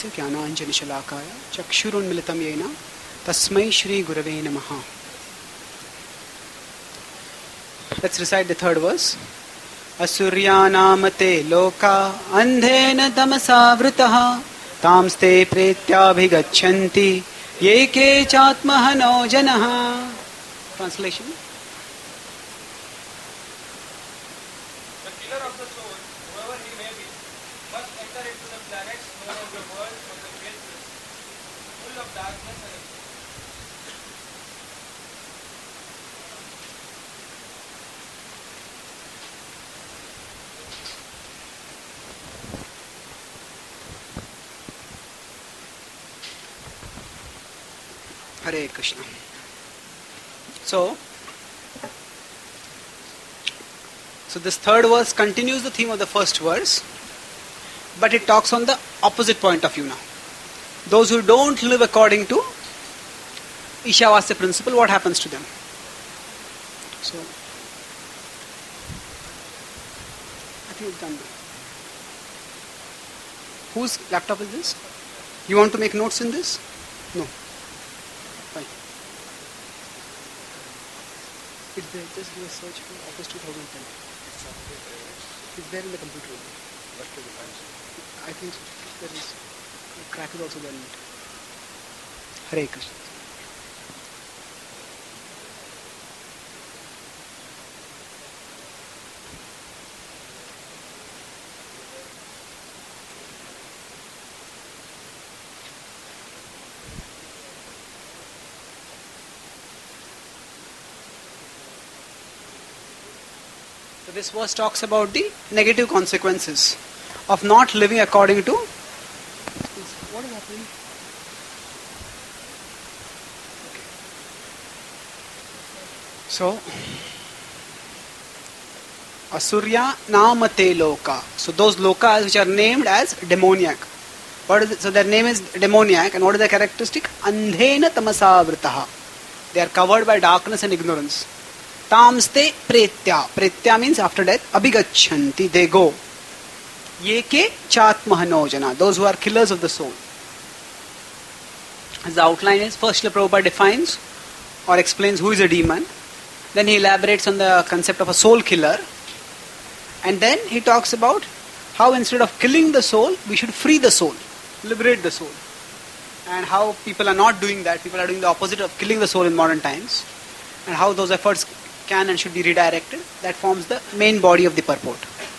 तस्य ज्ञानाञ्जनशलाकाय चक्षुरुन्मिलितं येन तस्मै श्री गुरवे नमः. Let's recite the third verse. Asuryanamate loka andhena tamasavritah tamste pretyabhigachanti yeke chatmahano janah. Translation. The killer of the soul, whoever he may be, must enter into the planets known as the world of the faithless, full of darkness and Hare Krishna. So this third verse continues the theme of the first verse, but it talks on the opposite point of view now. Those who don't live according to Ishavasya principle, what happens to them? So, I think it's done now. Whose laptop is this? You want to make notes in this? No. Fine. It's there. Just do a search for Office 2010. It's there in the computer room. I think there is. The crack is also there in it. Hare Krishna. So this verse talks about the negative consequences of not living according to. What is happening? Okay. So, Asurya Namate Loka. So those lokas which are named as demoniac. What is it? So their name is demoniac, and what is their characteristic? Andhena tamasavritaha. They are covered by darkness and ignorance. Tamste pretya. Pretya means after death. Abhigachanti. They go. Yeke chatmahanojana. Those who are killers of the soul. As the outline is, first Srila Prabhupada defines or explains who is a demon. Then he elaborates on the concept of a soul killer. And then he talks about how instead of killing the soul, we should free the soul. Liberate the soul. And how people are not doing that. People are doing the opposite of killing the soul in modern times. And how those efforts can and should be redirected. That forms the main body of the purport.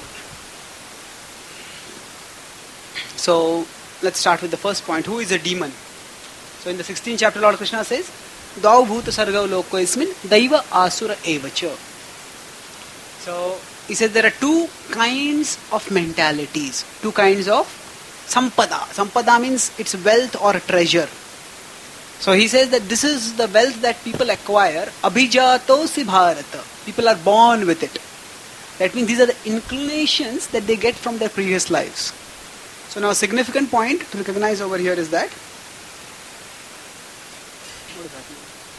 So let's start with the first point. Who is a demon? So in the 16th chapter, Lord Krishna says, Dau bhuta sarga loko ismin daiva asura evacha. So he says there are two kinds of mentalities, two kinds of sampada. Sampada means it's wealth or treasure. So he says that this is the wealth that people acquire. Abhijato si bharata. People are born with it. That means these are the inclinations that they get from their previous lives. So now a significant point to recognize over here is that. What is happening?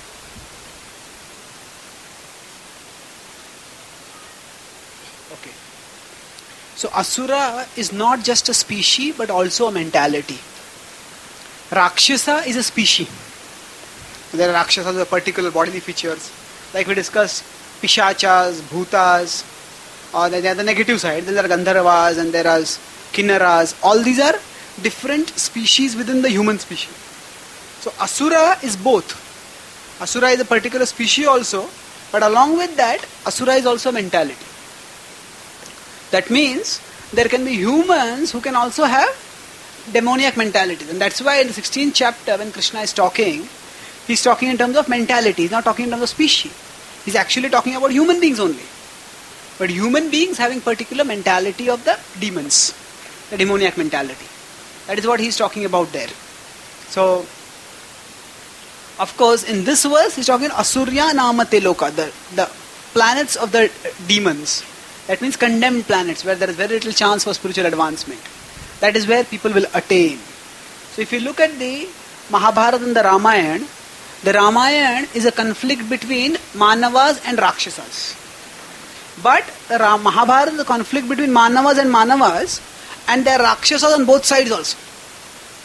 Okay. So Asura is not just a species but also a mentality. Rakshasa is a species. There are Rakshasas with particular bodily features. Like we discussed, Pishachas, Bhutas, or there are the negative side. There are Gandharvas and there are Kinnaras. All these are different species within the human species. So Asura is both. Asura is a particular species also, but along with that, Asura is also a mentality. That means there can be humans who can also have demoniac mentalities. And that's why in the 16th chapter when Krishna is talking, he's talking in terms of mentality. He's not talking in terms of species. He's actually talking about human beings only. But human beings having particular mentality of the demons. The demoniac mentality. That is what he's talking about there. So, of course, in this verse, he's talking Asurya Namate Loka, the planets of the demons. That means condemned planets where there is very little chance for spiritual advancement. That is where people will attain. So if you look at the Mahabharata and the Ramayana is a conflict between Manavas and Rakshasas. But the Mahabharata is a conflict between Manavas and there are Rakshasas on both sides also.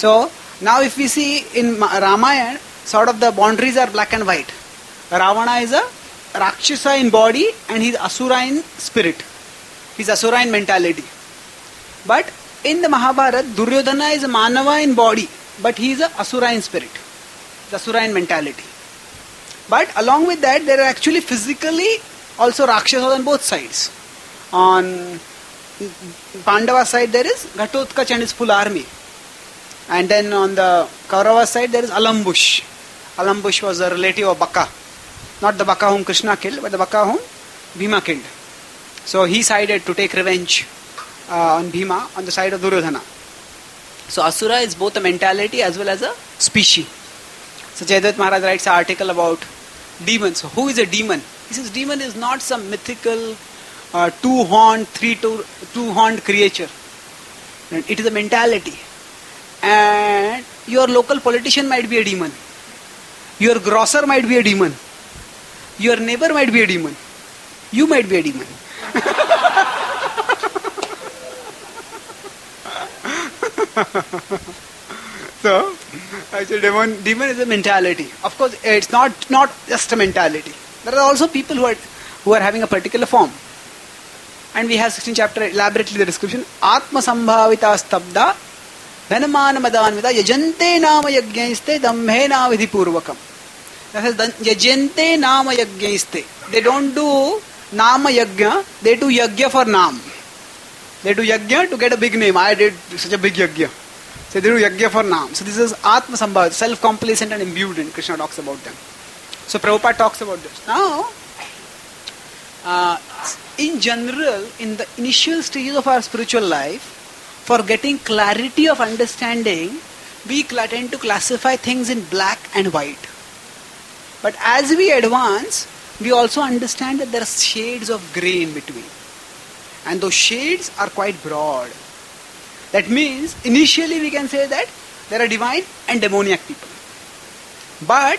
So now if we see in Ramayana, sort of the boundaries are black and white. Ravana is a Rakshasa in body and he's Asura in spirit. He's Asura in mentality. But in the Mahabharata, Duryodhana is a Manava in body, but he is a Asura in spirit. The Asura in mentality. But along with that, there are actually physically also Rakshasas on both sides. On Pandava side, there is Ghatotkacha and his full army. And then on the Kaurava side, there is Alambush. Alambush was a relative of Baka. Not the Baka whom Krishna killed, but the Baka whom Bhima killed. So he sided to take revenge on Bhima on the side of Duryodhana. So Asura is both a mentality as well as a species. So Jayadvaita Maharaj writes an article about demons. So who is a demon? He says demon is not some mythical two-horned creature. It is a mentality. And your local politician might be a demon. Your grocer might be a demon. Your neighbor might be a demon. You might be a demon. So, I said demon is a mentality. Of course, it's not just a mentality. There are also people who are having a particular form. And we have 16th chapter elaborately the description. Atma sambhavita stabda dhanamana madanvida yajante nama yajnaiste dambhena vidhi purvakam. That is yajante nama yajnaiste. They don't do nama yajna, they do yajna for nam. They do yajna to get a big name. I did such a big yajna. So they do yajna for nam. So this is atma sambhavita, self-complacent and imbued, and Krishna talks about them. So Prabhupada talks about this. Now, in general, in the initial stages of our spiritual life, for getting clarity of understanding, we tend to classify things in black and white. But as we advance, we also understand that there are shades of grey in between. And those shades are quite broad. That means, initially we can say that there are divine and demoniac people. But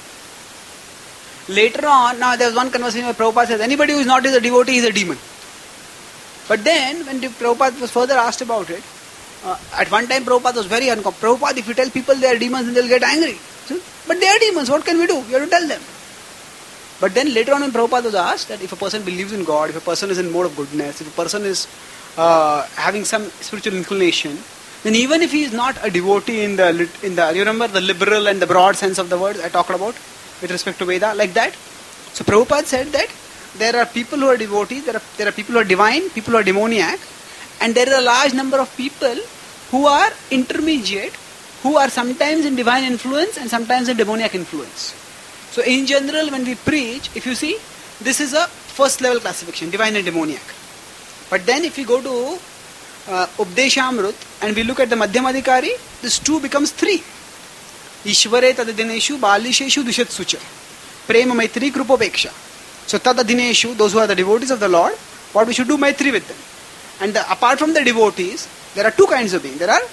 later on, now there was one conversation where Prabhupada says, anybody who is not a devotee is a demon. But then, when Prabhupada was further asked about it, at one time Prabhupada was very uncomfortable. Prabhupada, if you tell people they are demons, then they will get angry. So, but they are demons, what can we do? We have to tell them. But then later on when Prabhupada was asked that if a person believes in God, if a person is in mode of goodness, if a person is having some spiritual inclination, then even if he is not a devotee in the you remember the liberal and the broad sense of the word I talked about with respect to Veda, like that. So Prabhupada said that there are people who are devotees, there are people who are divine, people who are demoniac, and there is a large number of people who are intermediate, who are sometimes in divine influence and sometimes in demoniac influence. So in general, when we preach, if you see, this is a first level classification, divine and demoniac. But then if we go to Updeshamrut and we look at the Madhyamadhikari, this 2 becomes 3. Ishvare tadadineshu balisheshu dushatsucha. Prema maitri krupopeksha. So tadadineshu, those who are the devotees of the Lord, what we should do maitri with them. And apart from the devotees, there are 2 kinds of beings. There are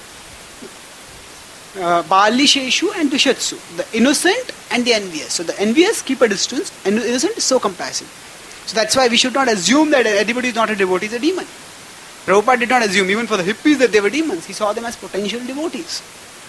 balisheshu and dushatsu. The innocent and the envious. So the envious keep a distance and the innocent is so compassionate. So that's why we should not assume that anybody who is not a devotee is a demon. Prabhupada did not assume even for the hippies that they were demons. He saw them as potential devotees.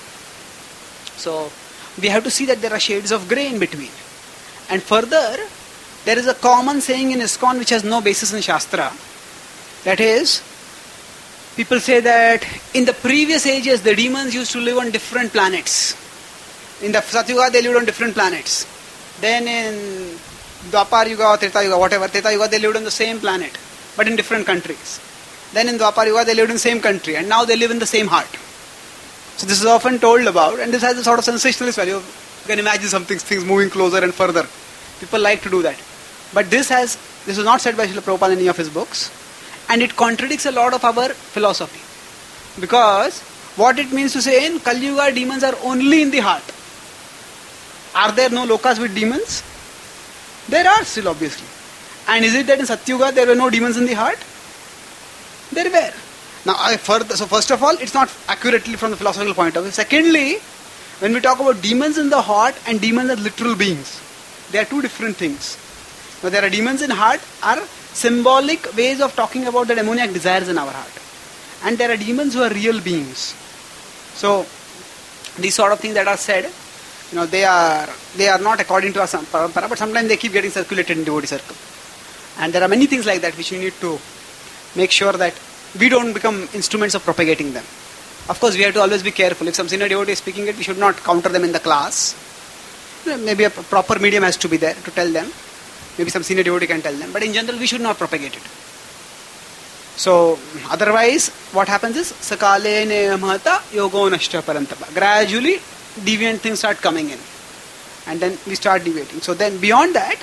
So we have to see that there are shades of grey in between. And further, there is a common saying in ISKCON which has no basis in Shastra. That is, people say that in the previous ages the demons used to live on different planets. In the Satyuga they lived on different planets. Then in Dwapar Yuga or Treta Yuga, whatever, Treta Yuga they lived on the same planet but in different countries. Then in Dwapar Yuga they lived in the same country and now they live in the same heart. So this is often told about, and this has a sort of sensationalist value. You can imagine things moving closer and further. People like to do that. But this is not said by Srila Prabhupada in any of his books. And it contradicts a lot of our philosophy. Because what it means to say in Kali Yuga demons are only in the heart. Are there no lokas with demons? There are still, obviously. And is it that in Satyuga there were no demons in the heart? There were. Now, so first of all, it's not accurately from the philosophical point of view. Secondly, when we talk about demons in the heart and demons as literal beings, they are 2 different things. Now, there are demons in heart are symbolic ways of talking about the demoniac desires in our heart. And there are demons who are real beings. So these sort of things that are said, they are not according to our parampara, but sometimes they keep getting circulated in devotee circle. And there are many things like that which we need to make sure that we don't become instruments of propagating them. Of course, we have to always be careful. If some senior devotee is speaking it, we should not counter them in the class. Maybe a proper medium has to be there to tell them. Maybe some senior devotee can tell them. But in general, we should not propagate it. So, otherwise, what happens is, sakale mahata yogo nashta parantapa. Gradually, deviant things start coming in. And then we start deviating. So then beyond that,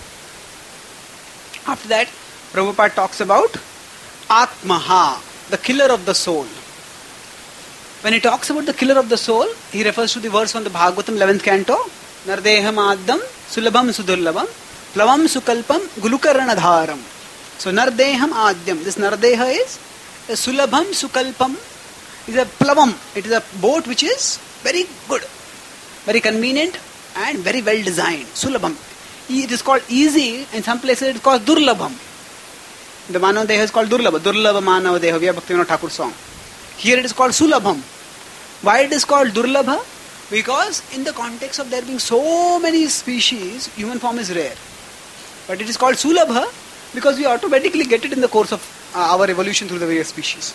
after that, Prabhupada talks about Atmaha, the killer of the soul. When he talks about the killer of the soul, he refers to the verse from the Bhagavatam 11th canto, Nardeham Addam Sulabham Sudurlabham Plavam Sukalpam Gulukaranadharam. So Nardeham Adyam, this Nardeha is a Sulabham Sukalpam, is a plavam. It is a boat which is very good, very convenient and very well designed. Sulabham. It is called easy, in some places it is called Durlabham. The Manav Deha is called Durlabha. Durlabha Manav Deha, we have Bhaktivinoda Thakur song. Here it is called Sulabham. Why it is called Durlabha? Because in the context of there being so many species, human form is rare. But it is called Sulabha because we automatically get it in the course of our evolution through the various species.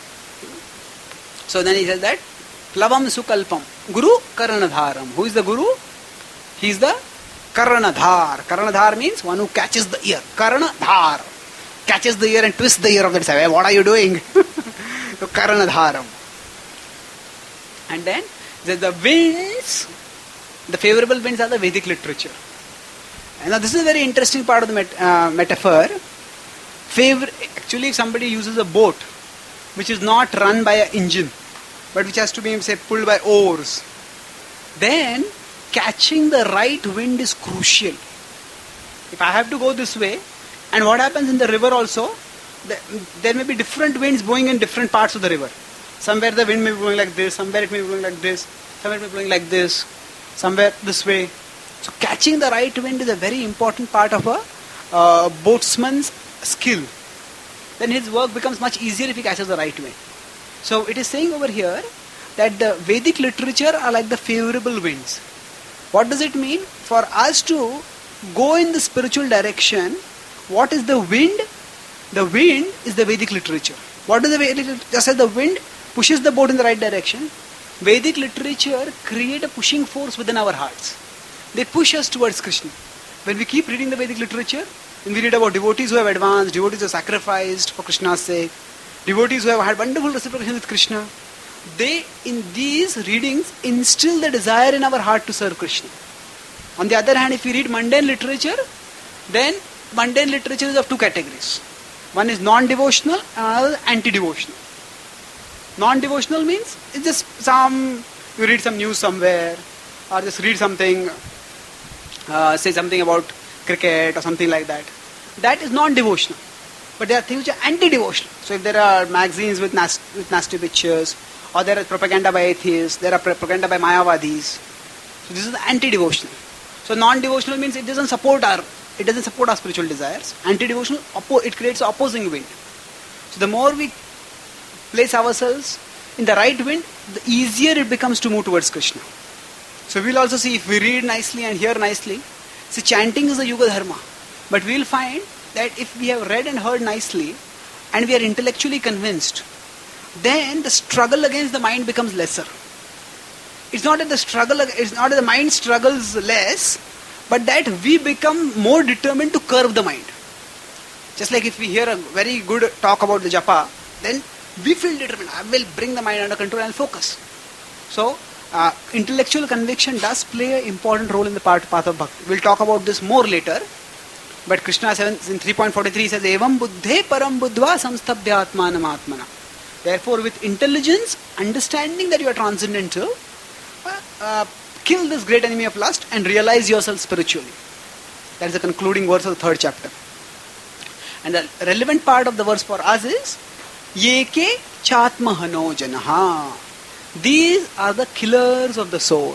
So then he says that Plavam Sukalpam Guru Karanadharam. Who is the Guru? He is the Karanadhar. Karanadhar means one who catches the ear. Karanadhar. Catches the ear and twists the ear of the disciple. Hey, what are you doing? So Karanadharam. And then the winds, the favorable winds are the Vedic literature. And now this is a very interesting part of the metaphor. Actually, if somebody uses a boat which is not run by an engine, but which has to be, say, pulled by oars, then catching the right wind is crucial. If I have to go this way, and what happens in the river also, there may be different winds blowing in different parts of the river. Somewhere the wind may be blowing like this, somewhere it may be blowing like this, somewhere it may be blowing like this, somewhere this way. So catching the right wind is a very important part of a boatsman's skill. Then his work becomes much easier if he catches the right wind. So it is saying over here that the Vedic literature are like the favorable winds. What does it mean? For us to go in the spiritual direction, what is the wind? The wind is the Vedic literature. What is the Vedic literature? Just as the wind pushes the boat in the right direction, Vedic literature create a pushing force within our hearts. They push us towards Krishna. When we keep reading the Vedic literature, when we read about devotees who have advanced, devotees who have sacrificed for Krishna's sake, devotees who have had wonderful reciprocation with Krishna, they, in these readings, instill the desire in our heart to serve Krishna. On the other hand, if we read mundane literature, then mundane literature is of two categories. One is non-devotional and another anti-devotional. Non-devotional means it's just you read some news somewhere, or just read something, say something about cricket or something like that. That is non-devotional. But there are things which are anti-devotional. So if there are magazines with nasty pictures, or there is propaganda by atheists, there are propaganda by Mayavadis. So this is anti-devotional. So non-devotional means it doesn't support our spiritual desires. Anti-devotional, it creates an opposing wind. So the more we place ourselves in the right wind, the easier it becomes to move towards Krishna. So we'll also see, if we read nicely and hear nicely, see, chanting is a Yuga Dharma. But we'll find that if we have read and heard nicely, and we are intellectually convinced, then the struggle against the mind becomes lesser. It's not that the mind struggles less, but that we become more determined to curb the mind. Just like if we hear a very good talk about the japa, then we feel determined, I will bring the mind under control and focus. So, intellectual conviction does play an important role in the path of bhakti. We'll talk about this more later. But Krishna in 3.43 says, Evam buddhe param buddhva samstabhya atmanam atmana. Therefore, with intelligence, understanding that you are transcendental, kill this great enemy of lust and realize yourself spiritually. That is the concluding verse of the 3rd chapter. And the relevant part of the verse for us is, Yeke chatmahano janaha. These are the killers of the soul.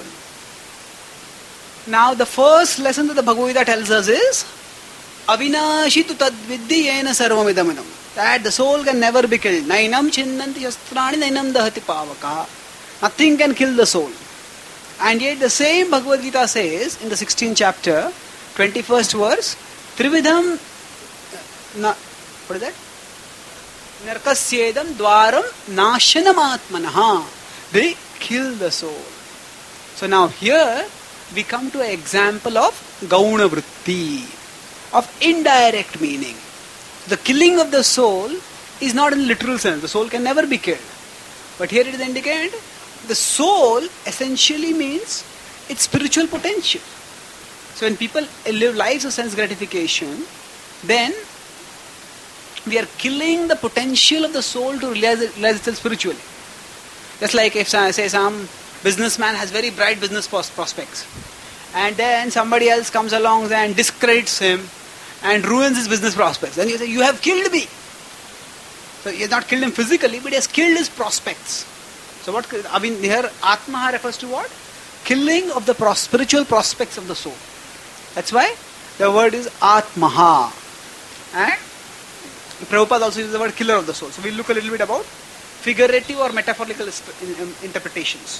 Now the first lesson that the Bhagavad Gita tells us is, Avinashi tu tadvidhi yena sarvamidamidam. That the soul can never be killed. Nainam chinnanti shastrani nainam dahati pavaka. Nothing can kill the soul. And yet the same Bhagavad Gita says in the 16th chapter, 21st verse, Trividham, what is that? Narkasyedam dwaram nashanam. They kill the soul. So now here we come to an example of Gauna Vritti, of indirect meaning. The killing of the soul is not in literal sense. The soul can never be killed. But here it is indicated, the soul essentially means its spiritual potential. So when people live lives of sense gratification, then we are killing the potential of the soul to realize itself spiritually. Just like if say some businessman has very bright business prospects, and then somebody else comes along and discredits him and ruins his business prospects. Then you say, you have killed me. So he has not killed him physically, but he has killed his prospects. So what, I mean, here Atmaha refers to what? Killing of the spiritual prospects of the soul. That's why the word is Atmaha. And Prabhupada also uses the word killer of the soul. So we'll look a little bit about figurative or metaphorical interpretations.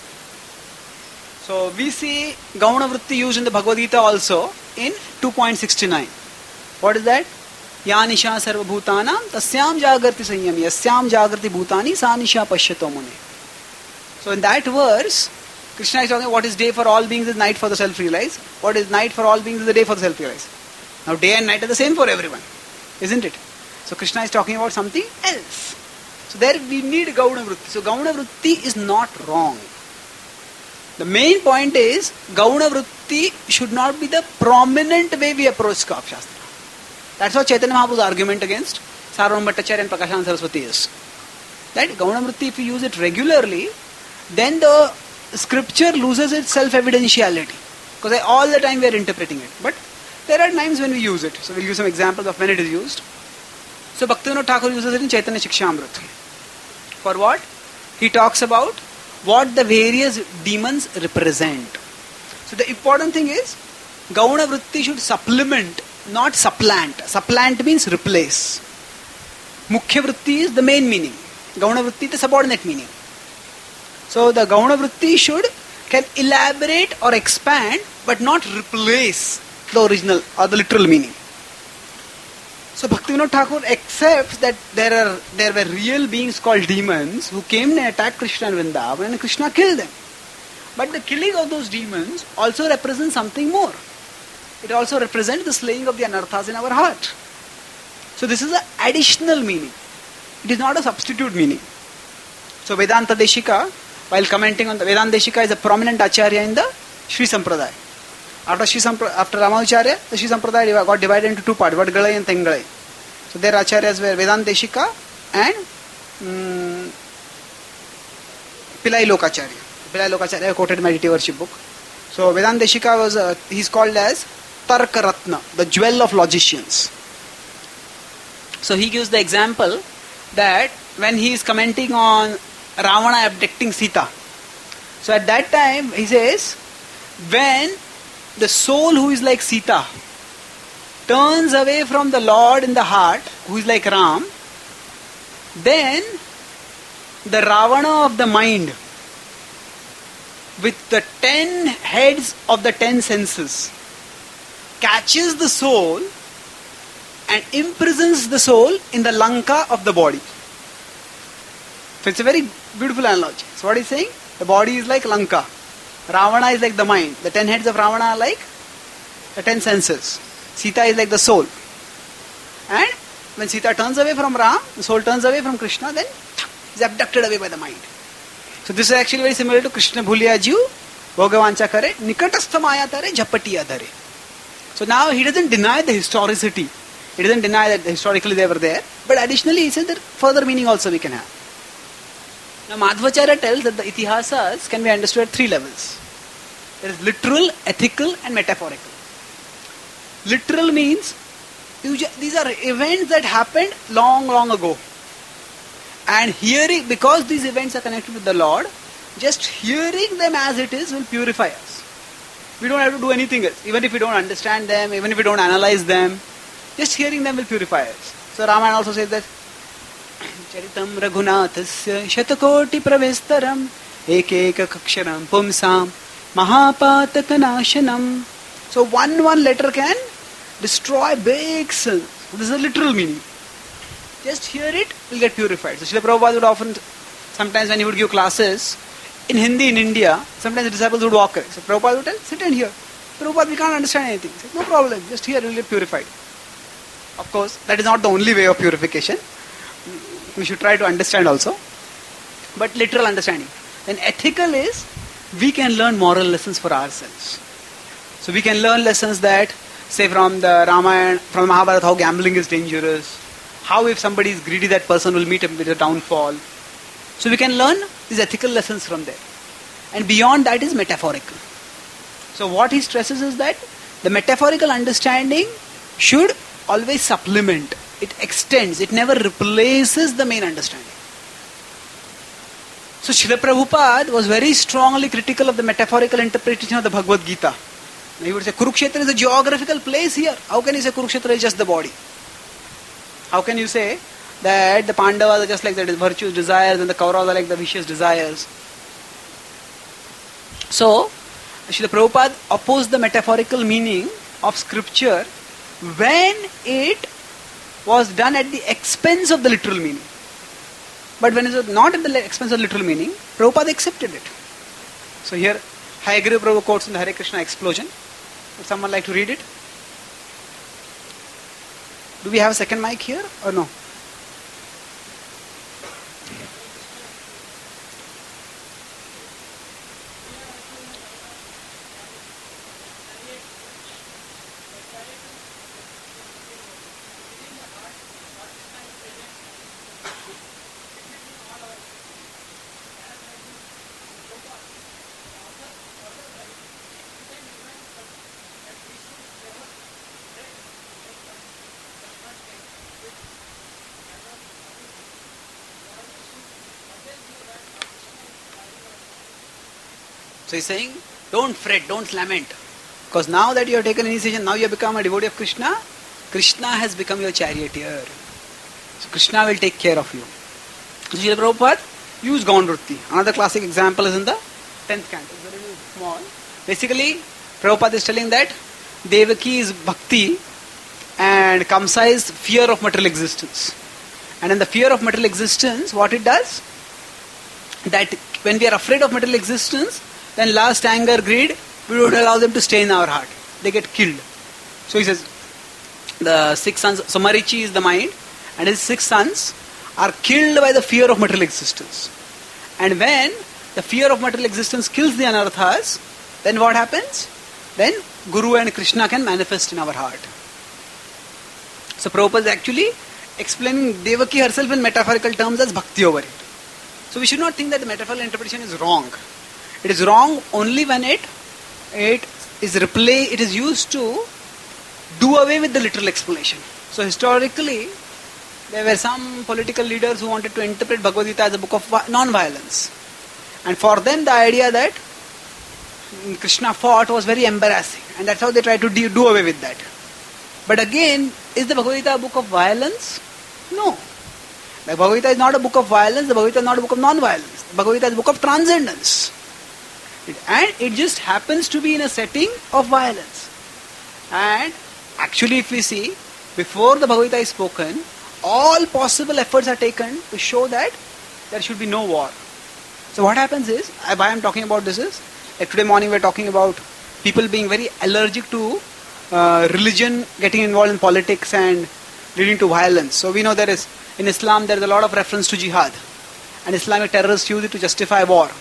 So we see Gauna Vritti used in the Bhagavad Gita also in 2.69. What is that? Ya nisha sarva bhutanam tasyam jagarti sanyami yasyam jagarti bhutani sa nisha pashyato mune. So in that verse, Krishna is talking what is day for all beings is night for the self-realized. What is night for all beings is the day for the self-realized. Now day and night are the same for everyone. Isn't it? So Krishna is talking about something else. So there we need Gauna Vritti. So Gauna Vritti is not wrong. The main point is Gauna Vritti should not be the prominent way we approach Kava Shastra. That's what Chaitanya Mahaprabhu's argument against Sarvam Bhattacharya and Prakashananda Saraswati is. That Gauna Vritti, if you use it regularly, then the scripture loses its self-evidentiality. Because all the time we are interpreting it. But there are times when we use it. So we'll use some examples of when it is used. So Bhaktivinoda Thakur uses it in Chaitanya Shikshamrita. For what? He talks about what the various demons represent. So the important thing is, Gauna Vritti should supplement, not supplant. Supplant means replace. Mukhya Vritti is the main meaning. Gauna Vritti is the subordinate meaning. So the Gauna Vritti can elaborate or expand, but not replace the original or the literal meaning. So Bhaktivinoda Thakur accepts that there were real beings called demons who came and attacked Krishna and Vrindavan and Krishna killed them. But the killing of those demons also represents something more. It also represents the slaying of the anarthas in our heart. So this is an additional meaning. It is not a substitute meaning. So Vedanta Deshika, while commenting on the Vedanta Deshika, is a prominent acharya in the Sri Sampradaya. After Ramanujacharya, the Sri Sampradaya got divided into two parts, Vadgalai and Tengalai. So their acharyas were Vedanta Deshika and Pillai Lokacharya. Pillai Lokacharya quoted my detailed worship book. So Vedanta Deshika was, he's called as Tarka Ratna, the jewel of logicians. So he gives the example that when he is commenting on Ravana abducting Sita. So at that time he says, when the soul who is like Sita turns away from the Lord in the heart, who is like Ram, then the Ravana of the mind, with the 10 heads of the 10 senses, catches the soul and imprisons the soul in the Lanka of the body. So it's a very beautiful analogy. So what he's saying? The body is like Lanka. Ravana is like the mind. The 10 heads of Ravana are like the 10 senses. Sita is like the soul. And when Sita turns away from Ram, the soul turns away from Krishna, then is abducted away by the mind. So this is actually very similar to Krishna Bhuliya Jiv, Bhogavancha Kare, Nikatastha Maya Tare, Japatiya Dhare. So now he doesn't deny the historicity. He doesn't deny that historically they were there. But additionally he said that further meaning also we can have. Now Madhvacharya tells that the itihasas can be understood at 3 levels. There is literal, ethical and metaphorical. Literal means these are events that happened long ago. And hearing, because these events are connected with the Lord, just hearing them as it is will purify us. We don't have to do anything else. Even if we don't understand them, even if we don't analyze them, just hearing them will purify us. So Ramayana also says that Charitam Raghunathasya Shatakoti Pravestaram ekeka kaksharam pumsam mahapataka nashanam. So one letter can destroy big sins. This is a literal meaning. Just hear it, will get purified. So Srila Prabhupada would often, sometimes when he would give classes in Hindi in India, sometimes the disciples would walk away. So Prabhupada would tell, sit and hear. Prabhupada, we can't understand anything. He said, no problem, just hear, will get purified. Of course, that is not the only way of purification. We should try to understand also. But literal understanding. Then ethical is, we can learn moral lessons for ourselves. So we can learn lessons that, say from the Ramayana, from the Mahabharata, how gambling is dangerous. How if somebody is greedy, that person will meet with a downfall. So we can learn these ethical lessons from there. And beyond that is metaphorical. So what he stresses is that the metaphorical understanding should always supplement. It extends. It never replaces the main understanding. So Srila Prabhupada was very strongly critical of the metaphorical interpretation of the Bhagavad Gita. He would say Kurukshetra is a geographical place here. How can you say Kurukshetra is just the body? How can you say that the Pandavas are just like the virtuous desires and the Kauravas are like the vicious desires? So, Srila Prabhupada opposed the metaphorical meaning of scripture when it was done at the expense of the literal meaning. But when it was not at the expense of literal meaning, Prabhupada accepted it. So here, Hayagriva Prabhu quotes in the Hare Krishna explosion. Would someone like to read it? Do we have a second mic here or no? So he's saying, don't fret, don't lament. Because now that you have taken initiation, now you have become a devotee of Krishna, Krishna has become your charioteer. So Krishna will take care of you. So Srila Prabhupada used Gaun Vritti. Another classic example is in the 10th canto. It's very small. Basically, Prabhupada is telling that Devaki is bhakti and Kamsa is fear of material existence. And in the fear of material existence, what it does? That when we are afraid of material existence, then lust, anger, greed, we don't allow them to stay in our heart. They get killed. So he says, the 6 sons, so Marichi is the mind, and his 6 sons are killed by the fear of material existence. And when the fear of material existence kills the anarthas, then what happens? Then Guru and Krishna can manifest in our heart. So Prabhupada is actually explaining Devaki herself in metaphorical terms as bhakti over it. So we should not think that the metaphorical interpretation is wrong. It is wrong only when it is used to do away with the literal explanation. So historically, there were some political leaders who wanted to interpret Bhagavad Gita as a book of non-violence. And for them the idea that Krishna fought was very embarrassing. And that's how they tried to do away with that. But again, is the Bhagavad Gita a book of violence? No. The Bhagavad Gita is not a book of violence. The Bhagavad Gita is not a book of non-violence. The Bhagavad Gita is a book of transcendence. And it just happens to be in a setting of violence. And actually if we see, before the Bhagavad Gita is spoken, all possible efforts are taken to show that there should be no war. So what happens is, why I am talking about this is, like today morning we are talking about people being very allergic to religion getting involved in politics and leading to violence. So we know there is, in Islam there is a lot of reference to jihad. And Islamic terrorists use it to justify war.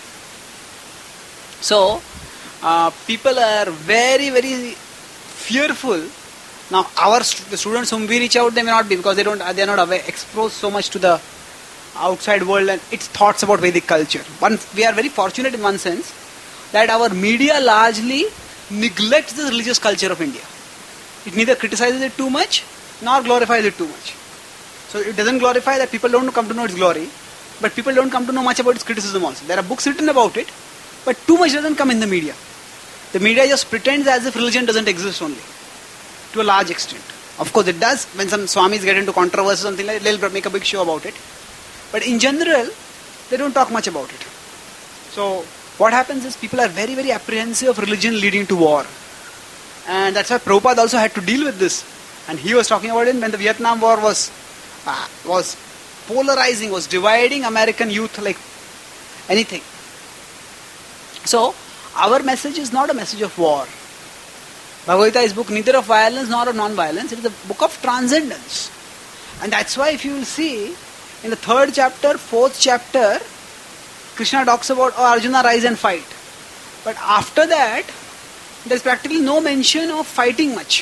So, people are very, very fearful. Now, the students whom we reach out, they may not be because they are not aware, exposed so much to the outside world and its thoughts about Vedic culture. We are very fortunate in one sense that our media largely neglects the religious culture of India. It neither criticizes it too much nor glorifies it too much. So, it doesn't glorify that people don't come to know its glory, but people don't come to know much about its criticism also. There are books written about it, but too much doesn't come in the media. The media just pretends as if religion doesn't exist only, to a large extent. Of course it does, when some Swamis get into controversy or something like that, they'll make a big show about it. But in general, they don't talk much about it. So what happens is people are very, very apprehensive of religion leading to war. And that's why Prabhupada also had to deal with this. And he was talking about it when the Vietnam War was polarizing, was dividing American youth like anything. So our message is not a message of war. Bhagavad Gita is book neither of violence nor of non-violence. It is a book of transcendence. And that's why if you will see, in the 3rd chapter, 4th chapter, Krishna talks about, oh Arjuna, rise and fight. But after that, there is practically no mention of fighting much.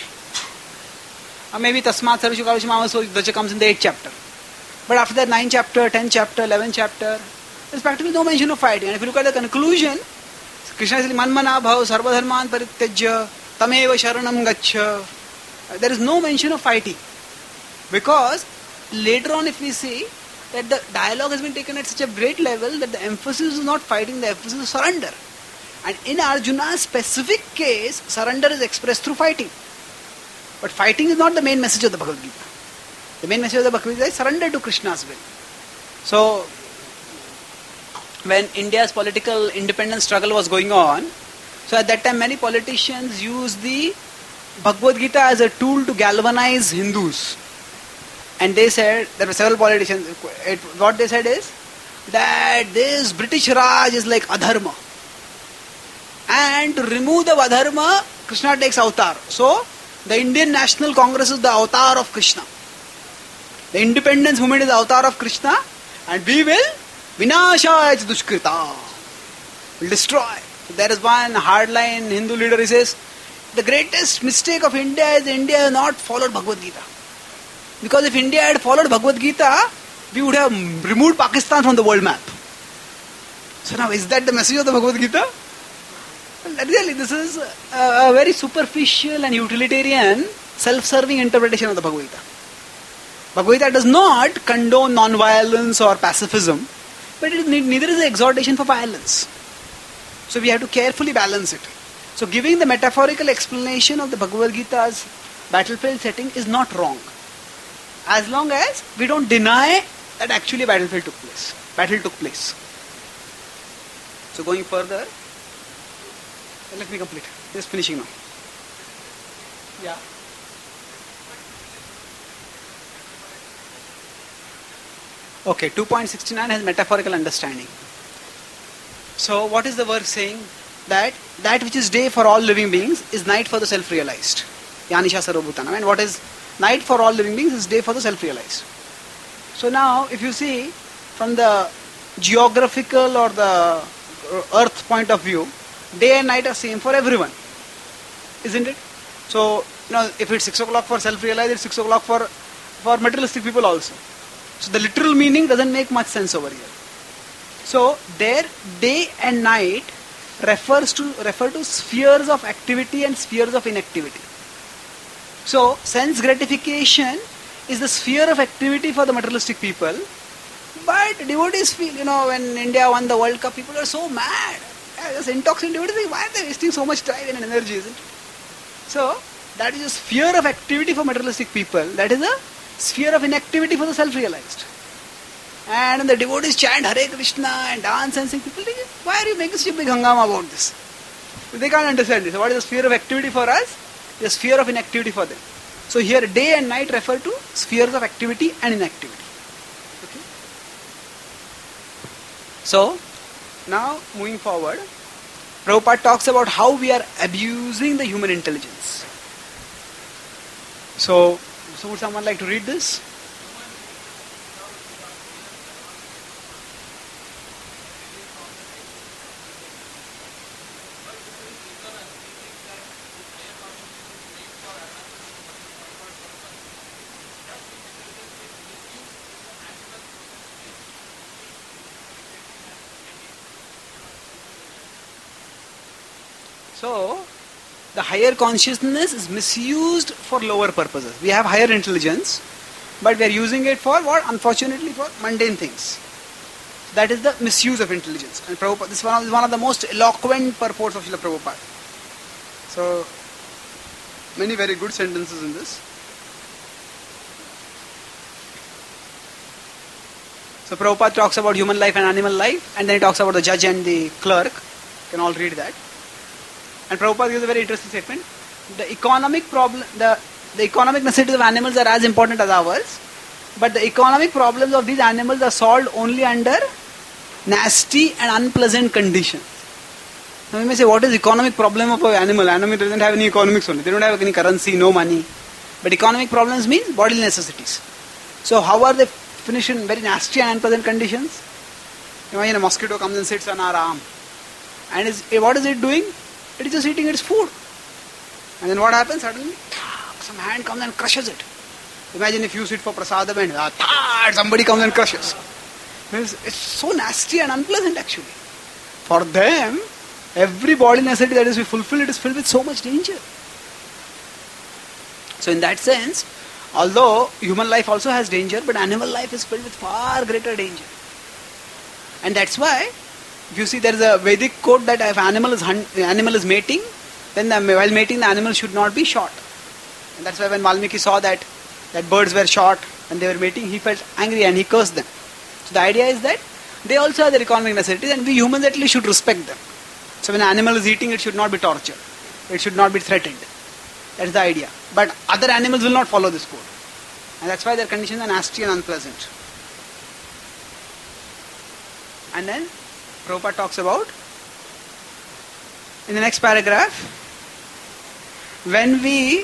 Maybe Tasmat Sarveshu Kalushu Mama comes in the 8th chapter. But after that, 9th chapter, 10th chapter, 11th chapter, there is practically no mention of fighting. And if you look at the conclusion, Krishna is saying, Manmana bhav sarvadharman parityajya tameva sharanam gaccha. There is no mention of fighting. Because later on if we see that the dialogue has been taken at such a great level that the emphasis is not fighting, the emphasis is surrender. And in Arjuna's specific case, surrender is expressed through fighting. But fighting is not the main message of the Bhagavad Gita. The main message of the Bhagavad Gita is surrender to Krishna's will. So, when India's political independence struggle was going on, so at that time many politicians used the Bhagavad Gita as a tool to galvanize Hindus. And they said, there were several politicians, what they said is, that this British Raj is like adharma. And to remove the adharma, Krishna takes avatar. So, the Indian National Congress is the avatar of Krishna. The independence movement is the avatar of Krishna. And we will vinasha ach dushkrita. Will destroy. So there is one hardline Hindu leader, he says, the greatest mistake of India is India has not followed Bhagavad Gita. Because if India had followed Bhagavad Gita, we would have removed Pakistan from the world map. So now, is that the message of the Bhagavad Gita? Really, this is a very superficial and utilitarian, self-serving interpretation of the Bhagavad Gita. Bhagavad Gita does not condone non-violence or pacifism, but neither is an exhortation for violence. So we have to carefully balance it. So giving the metaphorical explanation of the Bhagavad Gita's battlefield setting is not wrong. As long as we don't deny that actually a battle took place. So going further, let me complete. Just finishing now. Yeah. Okay, 2.69 has metaphorical understanding. So what is the verse saying? That which is day for all living beings is night for the self-realized. Yanisha Sarvabhutanam. And what is night for all living beings is day for the self-realized. So now, if you see from the geographical or the earth point of view, day and night are same for everyone. Isn't it? So, if it's 6 o'clock for self-realized, it's 6 o'clock for materialistic people also. So the literal meaning doesn't make much sense over here. So there, day and night refer to spheres of activity and spheres of inactivity. So sense gratification is the sphere of activity for the materialistic people. But devotees feel, when India won the World Cup, people are so mad. Just intoxicated devotees, why are they wasting so much time and energy, isn't it? So that is a sphere of activity for materialistic people. That is a sphere of inactivity for the self-realized. And the devotees chant Hare Krishna and dance and sing. People think, why are you making such a big hangama about this? They can't understand this. So what is the sphere of activity for us? The sphere of inactivity for them. So here day and night refer to spheres of activity and inactivity. Okay. So now moving forward, Prabhupada talks about how we are abusing the human intelligence. So would someone like to read this? So, the higher consciousness is misused for lower purposes. We have higher intelligence, but we are using it for what? Unfortunately, for mundane things. That is the misuse of intelligence. And Prabhupada, this is one of the most eloquent purports of Srila Prabhupada. So, many very good sentences in this. So Prabhupada talks about human life and animal life, and then he talks about the judge and the clerk. You can all read that. And Prabhupada gives a very interesting statement. The economic problem, the economic necessities of animals are as important as ours, but the economic problems of these animals are solved only under nasty and unpleasant conditions. Now you may say, what is economic problem of an animal? Animal doesn't have any economics only. They don't have any currency, no money. But economic problems means bodily necessities. So how are they finished in very nasty and unpleasant conditions? Imagine a mosquito comes and sits on our arm. And what is it doing? It is just eating its food. And then what happens? Suddenly, some hand comes and crushes it. Imagine if you sit for prasadam and somebody comes and crushes. It's so nasty and unpleasant actually. For them, every body necessity that is fulfilled, it is filled with so much danger. So in that sense, although human life also has danger, but animal life is filled with far greater danger. And that's why, if you see there is a Vedic quote that if animal is mating, then while mating the animal should not be shot. And that's why when Valmiki saw that birds were shot and they were mating, he felt angry and he cursed them. So the idea is that they also have their economic necessities and we humans at least should respect them. So when an animal is eating, it should not be tortured. It should not be threatened. That's the idea. But other animals will not follow this code. And that's why their conditions are nasty and unpleasant. And then Prabhupada talks about, in the next paragraph, when we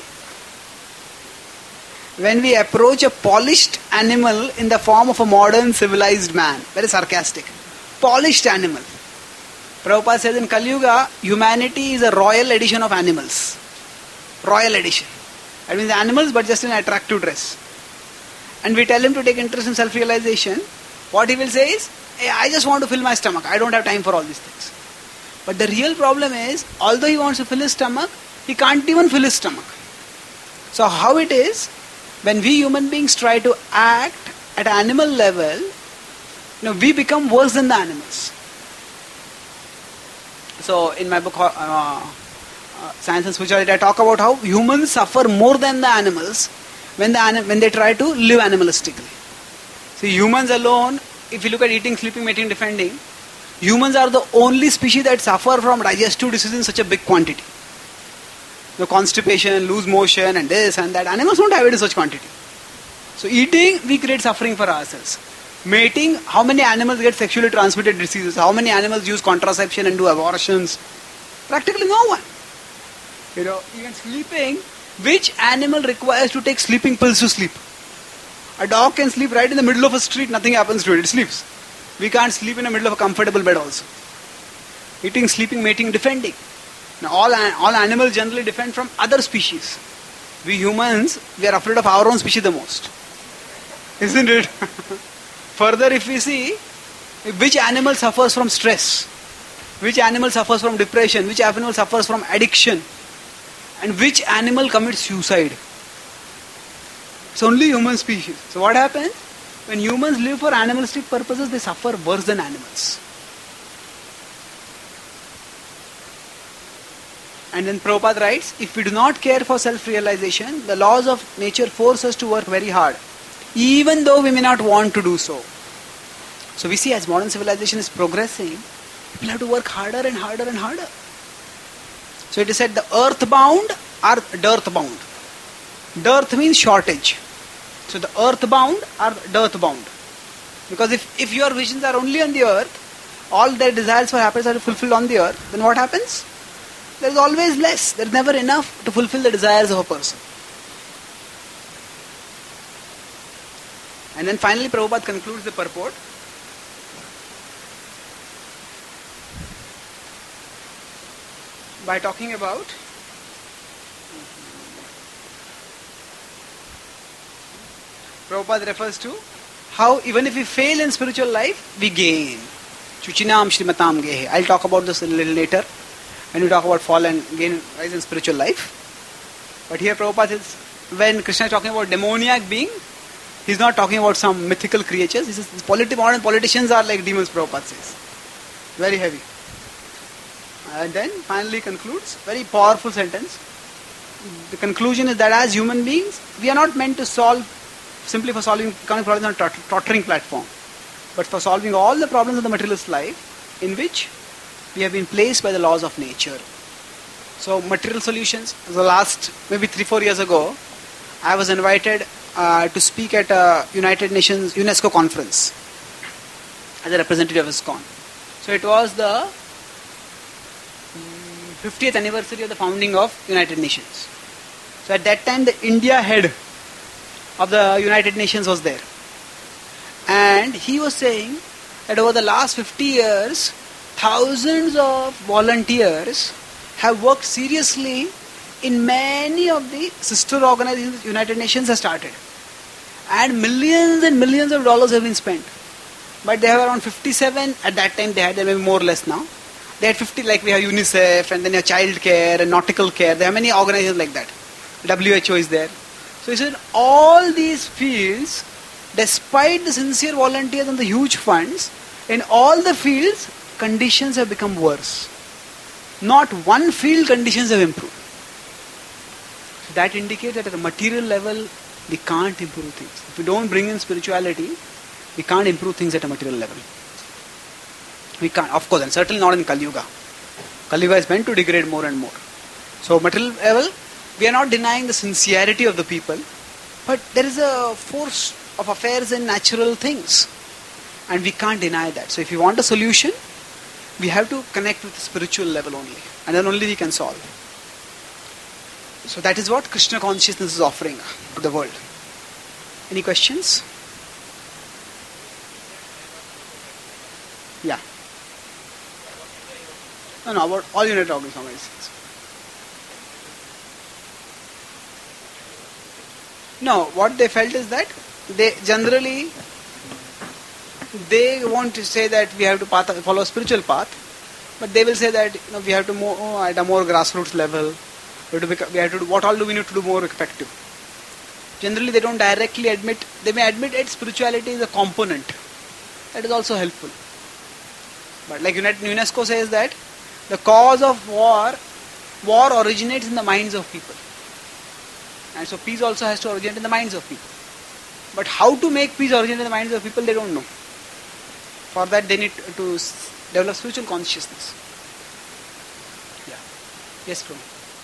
approach a polished animal in the form of a modern civilized man, very sarcastic, polished animal. Prabhupada says in Kali Yuga, humanity is a royal edition of animals. Royal edition. That means animals but just in an attractive dress. And we tell him to take interest in self-realization. What he will say is, hey, I just want to fill my stomach. I don't have time for all these things. But the real problem is, although he wants to fill his stomach, he can't even fill his stomach. So how it is, when we human beings try to act at animal level, we become worse than the animals. So in my book, Science and Spirituality, I talk about how humans suffer more than the animals when they try to live animalistically. See, humans alone, if you look at eating, sleeping, mating, defending, humans are the only species that suffer from digestive disease in such a big quantity. Constipation, loose motion and this and that. Animals don't have it in such quantity. So eating, we create suffering for ourselves. Mating, how many animals get sexually transmitted diseases? How many animals use contraception and do abortions? Practically no one. Even sleeping, which animal requires to take sleeping pills to sleep? A dog can sleep right in the middle of a street, nothing happens to it, it sleeps. We can't sleep in the middle of a comfortable bed also. Eating, sleeping, mating, defending. Now all animals generally defend from other species. We humans, we are afraid of our own species the most. Isn't it? Further, if we see, which animal suffers from stress, which animal suffers from depression, which animal suffers from addiction, and which animal commits suicide. It's only human species. So what happens? When humans live for animalistic purposes, they suffer worse than animals. And then Prabhupada writes, if we do not care for self-realization, the laws of nature force us to work very hard, even though we may not want to do so. So we see as modern civilization is progressing, people have to work harder and harder and harder. So it is said the earthbound are dearthbound. Dearth means shortage. So the earthbound are dearthbound. Because if your visions are only on the earth, all their desires for happiness are fulfilled on the earth, then what happens? There is always less. There is never enough to fulfill the desires of a person. And then finally Prabhupada concludes the purport. By talking about Prabhupada refers to how even if we fail in spiritual life, we gain. Chuchinam Shrimatam Gehe. I'll talk about this a little later when we talk about fall and gain, rise in spiritual life. But here Prabhupada says, when Krishna is talking about demoniac being, he's not talking about some mythical creatures. He says modern politicians are like demons, Prabhupada says. Very heavy. And then finally concludes, very powerful sentence. The conclusion is that as human beings, we are not meant to solve, simply for solving economic problems on a tottering platform. but for solving all the problems of the materialist life, in which we have been placed by the laws of nature. So material solutions, the last maybe 3-4 years ago, I was invited to speak at a United Nations UNESCO conference as a representative of ISKCON. So it was the 50th anniversary of the founding of United Nations. So at that time the India head of the United Nations was there. And he was saying that over the last 50 years, thousands of volunteers have worked seriously in many of the sister organizations United Nations has started. And millions of dollars have been spent. But they have around 57, at that time they had, there may be more or less now. They had 50, like we have UNICEF, and then you have child care and nautical care. There are many organizations like that. WHO is there. So he said all these fields, despite the sincere volunteers and the huge funds, in all the fields, conditions have become worse. Not one field conditions have improved. So that indicates that at a material level, we can't improve things. If we don't bring in spirituality, we can't improve things at a material level. We can't, of course, and certainly not in Kali Yuga. Kali Yuga is meant to degrade more and more. So material level, we are not denying the sincerity of the people, but there is a force of affairs in natural things, and we can't deny that. So if you want a solution, we have to connect with the spiritual level only, and then only we can solve. So that is what Krishna consciousness is offering to the world. Any questions? Yeah. No, about all unit organizations. No, what they felt is that they generally they want to say that we have to follow a spiritual path, but they will say that we have to move at a more grassroots level. We have to do, what all do we need to do more effective? Generally, they don't directly admit. They may admit that spirituality is a component. That is also helpful. But like UNESCO says that the cause of war originates in the minds of people. And so peace also has to originate in the minds of people. But how to make peace originate in the minds of people, they don't know. For that, they need to develop spiritual consciousness. Yeah. Yes, Prabhu.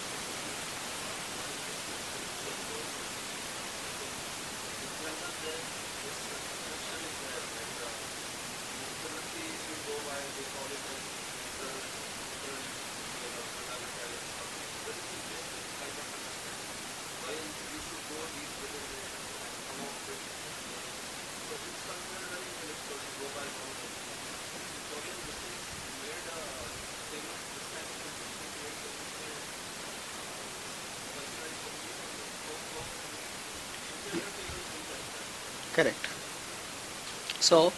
Correct. So,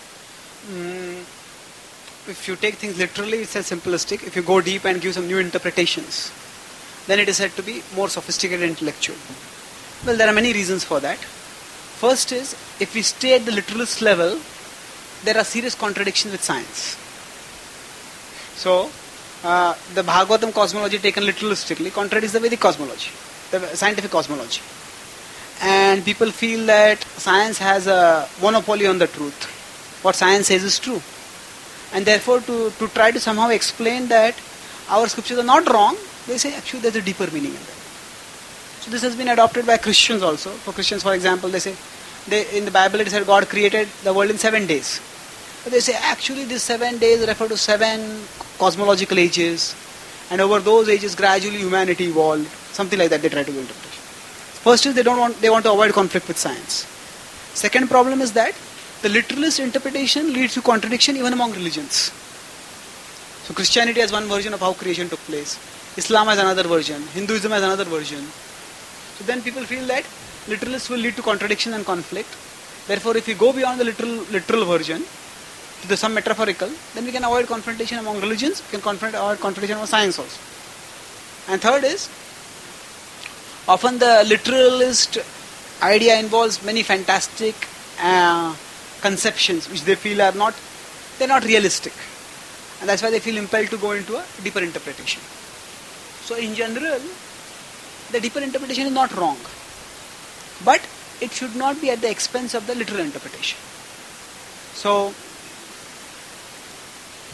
if you take things literally, it's as simplistic. If you go deep and give some new interpretations, then it is said to be more sophisticated and intellectual. Well, there are many reasons for that. First is, if we stay at the literalist level, there are serious contradictions with science. So, the Bhagavatam cosmology taken literalistically contradicts the Vedic cosmology, the scientific cosmology. And people feel that science has a monopoly on the truth. What science says is true. And therefore, to try to somehow explain that our scriptures are not wrong, they say actually there's a deeper meaning in them. So this has been adopted by Christians also. For Christians, for example, they say, in the Bible it said God created the world in 7 days. But they say actually these 7 days refer to 7 cosmological ages. And over those ages gradually humanity evolved. Something like that they try to interpret. First is they want to avoid conflict with science. Second problem is that the literalist interpretation leads to contradiction even among religions. So Christianity has one version of how creation took place. Islam has another version. Hinduism has another version. So then people feel that literalists will lead to contradiction and conflict. Therefore, if we go beyond the literal version to some metaphorical, then we can avoid confrontation among religions. We can avoid confrontation among science also. And third is, often the literalist idea involves many fantastic conceptions which they feel are not realistic, and that's why they feel impelled to go into a deeper interpretation. So in general, the deeper interpretation is not wrong, but it should not be at the expense of the literal interpretation. So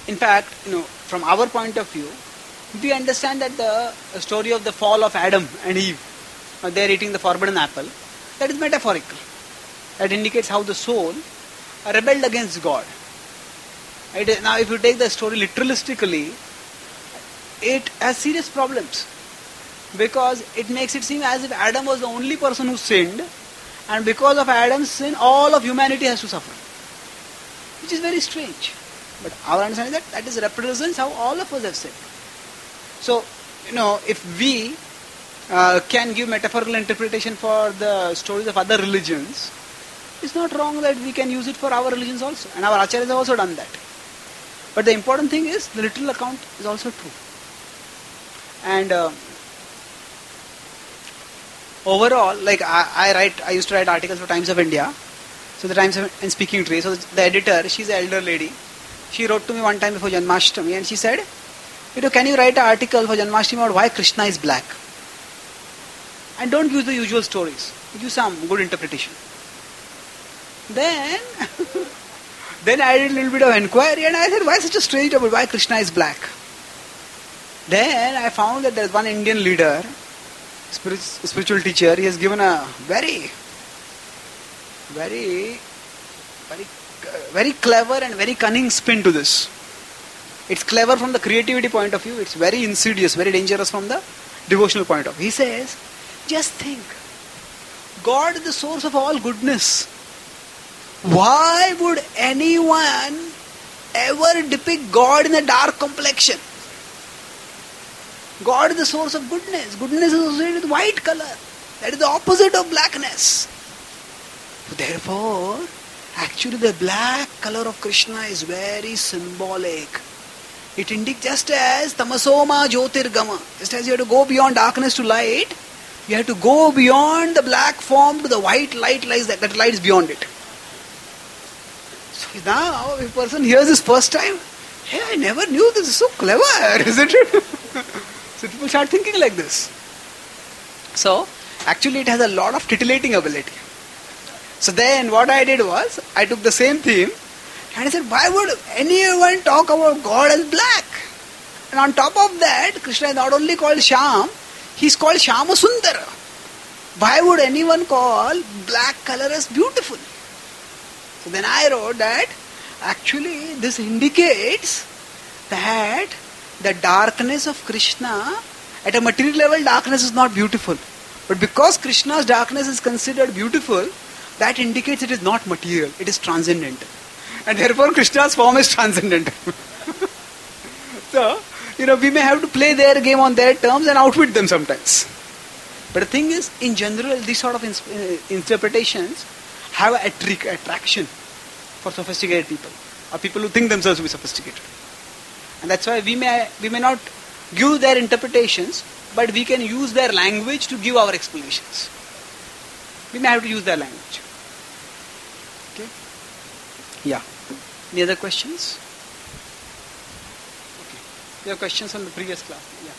in fact, from our point of view, we understand that the story of the fall of Adam and Eve, they're eating the forbidden apple, that is metaphorical. That indicates how the soul rebelled against God. Right? Now, if you take the story literalistically, it has serious problems because it makes it seem as if Adam was the only person who sinned, and because of Adam's sin, all of humanity has to suffer, which is very strange. But our understanding is that represents how all of us have sinned. So, if we can give metaphorical interpretation for the stories of other religions, it's not wrong that we can use it for our religions also. And our acharyas have also done that. But the important thing is the literal account is also true. And overall, like I used to write articles for Times of India. So the Times of and Speaking Tree. So the editor, she's an elder lady. She wrote to me one time before Janmashtami and she said, can you write an article for Janmashtami about why Krishna is black? And don't use the usual stories. Use some good interpretation. Then I did a little bit of inquiry and I said, why such a strange topic? Why Krishna is black? Then I found that there's one Indian leader, spiritual teacher. He has given a very clever and very cunning spin to this. It's clever from the creativity point of view. It's very insidious, very dangerous from the devotional point of view. He says, just think, God is the source of all goodness. Why would anyone ever depict God in a dark complexion? God is the source of goodness. Goodness is associated with white color. That is the opposite of blackness. Therefore, actually the black color of Krishna is very symbolic. It indicates just as tamasoma jyotirgama, just as you have to go beyond darkness to light, you have to go beyond the black form to the white light lies that light is beyond it. So now, if a person hears this first time, hey, I never knew this is so clever, isn't it? So people start thinking like this. So, actually it has a lot of titillating ability. So then what I did was, I took the same theme and I said, why would anyone talk about God as black? And on top of that, Krishna is not only called Shyam, he's called Shyama Sundara. Why would anyone call black color as beautiful? So then I wrote that actually this indicates that the darkness of Krishna, at a material level, darkness is not beautiful. But because Krishna's darkness is considered beautiful, that indicates it is not material, it is transcendent. And therefore Krishna's form is transcendent. So, we may have to play their game on their terms and outwit them sometimes. But the thing is, in general, these sort of interpretations have an attraction for sophisticated people, or people who think themselves to be sophisticated. And that's why we may not give their interpretations, but we can use their language to give our explanations. We may have to use their language. Okay? Yeah. Any other questions? Okay. There are questions on the previous class. Yeah.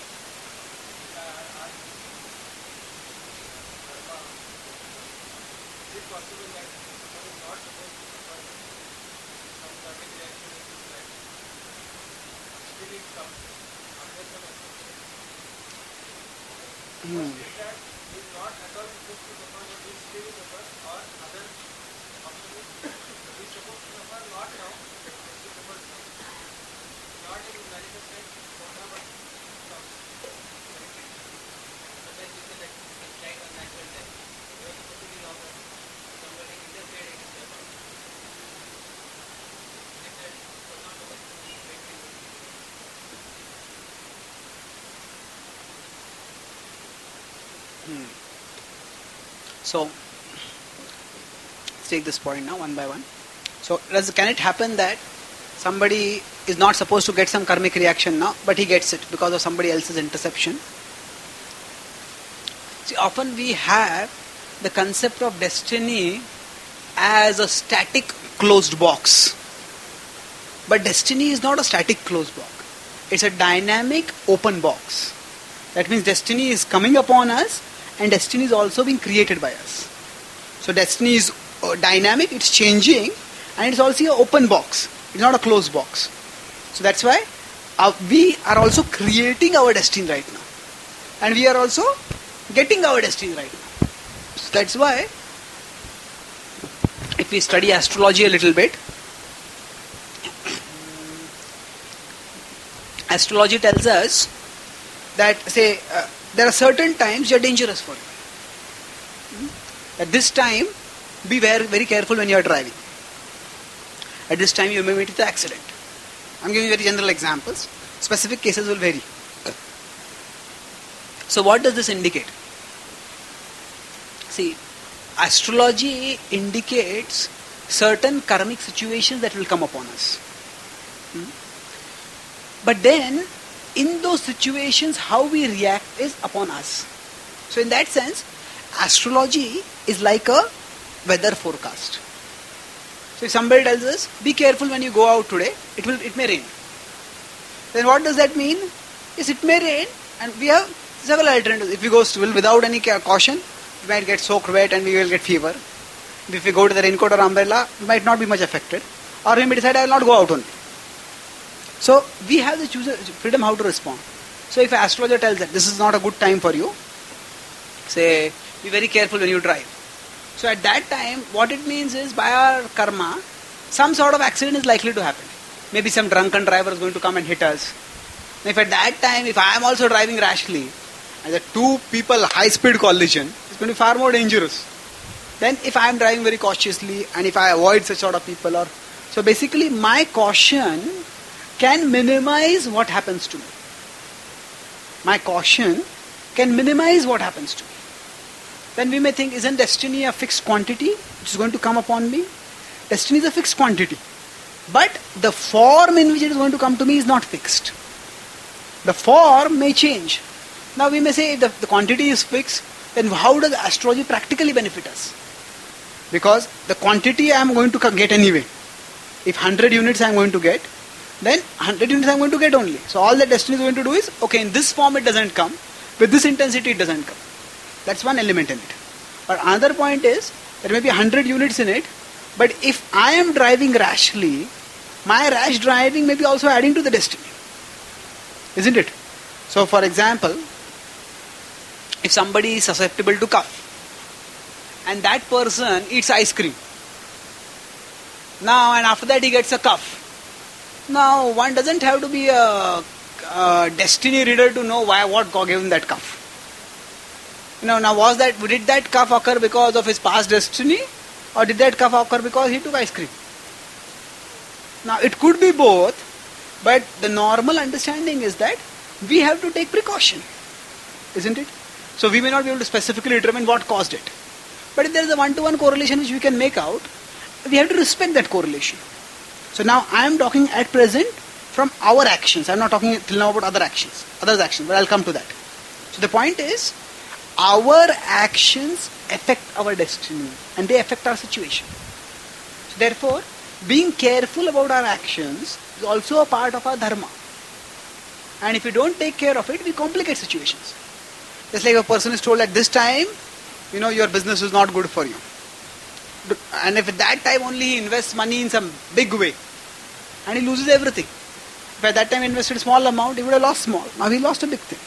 Is it possible that someone is not supposed to suffer some karmic reaction in this life? Still it comes under some assumption. Is that he is not at all supposed to suffer, but he still suffers, or other option is he is supposed to suffer not now, but he suffers now. Not in manifested form, but comes. Sometimes we say that it's like a natural death. You are supposed to be longer. Somebody interfered in his death. Like that, was not supposed to be waiting. So, let's take this point now one by one. So, can it happen that somebody is not supposed to get some karmic reaction now, but he gets it because of somebody else's interception? See, often we have the concept of destiny as a static closed box. But destiny is not a static closed box. It's a dynamic open box. That means destiny is coming upon us and destiny is also being created by us. So destiny is dynamic, it's changing, and it's also an open box. It's not a closed box. So that's why we are also creating our destiny right now. And we are also getting our destiny right now. So that's why if we study astrology a little bit, astrology tells us that, say, there are certain times you are dangerous for you. At this time, be very, very careful when you are driving. At this time, you may meet with an accident. I'm giving very general examples. Specific cases will vary. So what does this indicate? See, astrology indicates certain karmic situations that will come upon us. But then, in those situations, how we react is upon us. So in that sense, astrology is like a weather forecast. So if somebody tells us, be careful when you go out today, it may rain. Then what does that mean? Yes, it may rain, and we have several alternatives. If we go still without any caution, we might get soaked wet and we will get fever. If we go to the raincoat or umbrella, we might not be much affected. Or we may decide, I will not go out only. So we have the freedom how to respond. So if an astrologer tells that this is not a good time for you, say, be very careful when you drive. So at that time, what it means is, by our karma, some sort of accident is likely to happen. Maybe some drunken driver is going to come and hit us. If at that time, if I am also driving rashly, and the two people high-speed collision, it's going to be far more dangerous. Then if I am driving very cautiously, and if I avoid such sort of people, so basically my caution can minimize what happens to me. My caution can minimize what happens to me. Then we may think, isn't destiny a fixed quantity which is going to come upon me? Destiny is a fixed quantity. But the form in which it is going to come to me is not fixed. The form may change. Now we may say, if the quantity is fixed, then how does astrology practically benefit us? Because the quantity I am going to get anyway. If 100 units I am going to get, then 100 units I am going to get only. So all that destiny is going to do is, okay, in this form it doesn't come, with this intensity it doesn't come. That's one element in it. But another point is, there may be 100 units in it, but if I am driving rashly, my rash driving may be also adding to the destiny. Isn't it? So for example, if somebody is susceptible to cough, and that person eats ice cream, now and after that he gets a cough. Now one doesn't have to be a destiny reader to know what gave him that cough. Now did that cough occur because of his past destiny, or did that cough occur because he took ice cream? Now it could be both, but the normal understanding is that we have to take precaution, isn't it? So we may not be able to specifically determine what caused it. But if there is a one-to-one correlation which we can make out, we have to respect that correlation. So now I am talking at present from our actions. I am not talking till now about others' actions, but I will come to that. So the point is, our actions affect our destiny and they affect our situation. So therefore, being careful about our actions is also a part of our dharma. And if we don't take care of it, we complicate situations. Just like a person is told at this time, your business is not good for you. And if at that time only he invests money in some big way, and he loses everything. If at that time he invested a small amount, he would have lost small. Now he lost a big thing.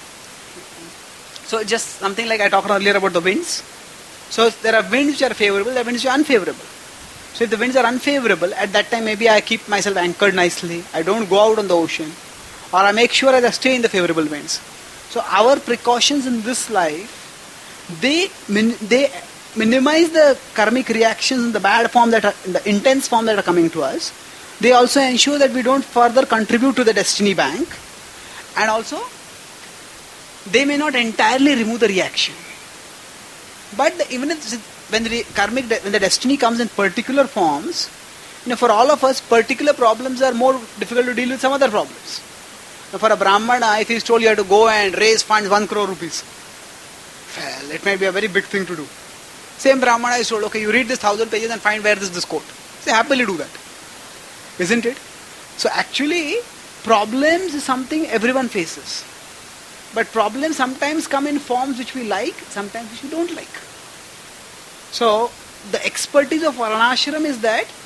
So just something like I talked earlier about the winds. So there are winds which are favorable, there are winds which are unfavorable. So if the winds are unfavorable, at that time maybe I keep myself anchored nicely. I don't go out on the ocean. Or I make sure I stay in the favorable winds. So our precautions in this life, they minimize the karmic reactions in the bad form in the intense form that are coming to us. They also ensure that we don't further contribute to the destiny bank. And also, they may not entirely remove the reaction. But when the destiny comes in particular forms, for all of us, particular problems are more difficult to deal with some other problems. Now, for a Brahmana, if he is told you have to go and raise funds 1 crore rupees, well, it may be a very big thing to do. Same Brahmana is told, okay, you read this 1,000 pages and find where is this quote. Say, happily do that. Isn't it? So actually, problems is something everyone faces. But problems sometimes come in forms which we like, sometimes which we don't like. So, the expertise of Varnashram is that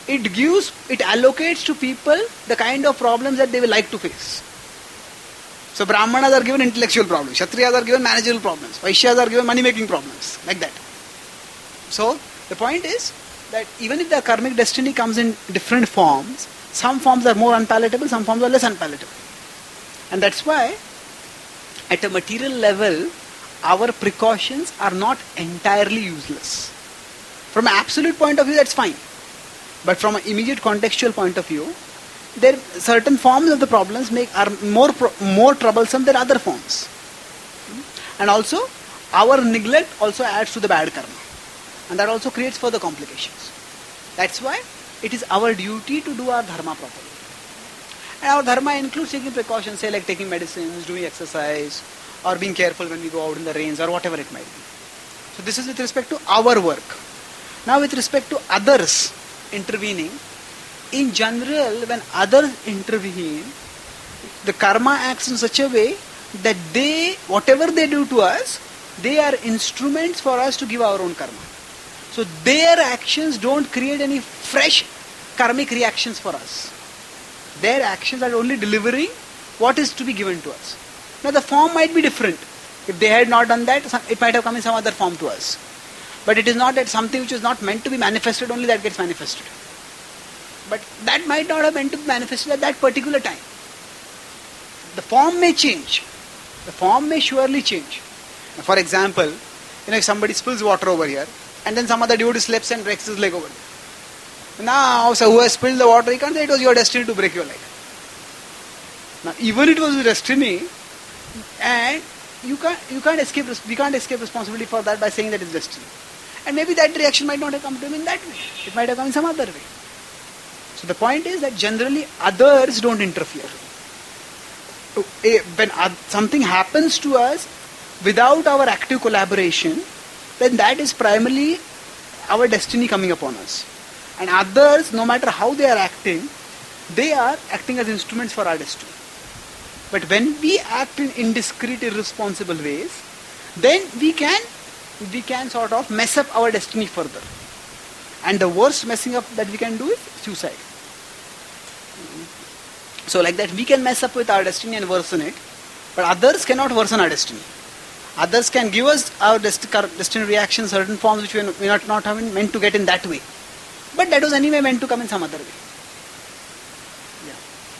it allocates to people the kind of problems that they will like to face. So Brahmanas are given intellectual problems, Kshatriyas are given managerial problems, Vaishyas are given money-making problems, like that. So the point is that even if the karmic destiny comes in different forms, some forms are more unpalatable, some forms are less unpalatable. And that's why at a material level, our precautions are not entirely useless. From an absolute point of view, that's fine. But from an immediate contextual point of view, there certain forms of the problems are more troublesome than other forms. And also, our neglect also adds to the bad karma. And that also creates further complications. That's why it is our duty to do our dharma properly. And our dharma includes taking precautions, say like taking medicines, doing exercise, or being careful when we go out in the rains, or whatever it might be. So this is with respect to our work. Now with respect to others intervening, in general, when others intervene, the karma acts in such a way that whatever they do to us, they are instruments for us to give our own karma. So their actions don't create any fresh karmic reactions for us. Their actions are only delivering what is to be given to us. Now the form might be different. If they had not done that, it might have come in some other form to us. But it is not that something which is not meant to be manifested only that gets manifested. But that might not have meant to be manifested at that particular time. The form may change. The form may surely change. For example, if somebody spills water over here, and then some other dude slips and breaks his leg over there. Now, so who has spilled the water, he can't say it was your destiny to break your leg. Now, even it was your destiny, and we can't escape responsibility for that by saying that it's destiny. And maybe that reaction might not have come to him in that way. It might have come in some other way. So the point is that generally others don't interfere. When something happens to us without our active collaboration, then that is primarily our destiny coming upon us. And others, no matter how they are acting as instruments for our destiny. But when we act in indiscreet, irresponsible ways, then we can sort of mess up our destiny further. And the worst messing up that we can do is suicide. So like that we can mess up with our destiny and worsen it, but others cannot worsen our destiny. Others can give us our destiny reaction, certain forms which we are not having meant to get in that way. But that was anyway meant to come in some other way. Yeah.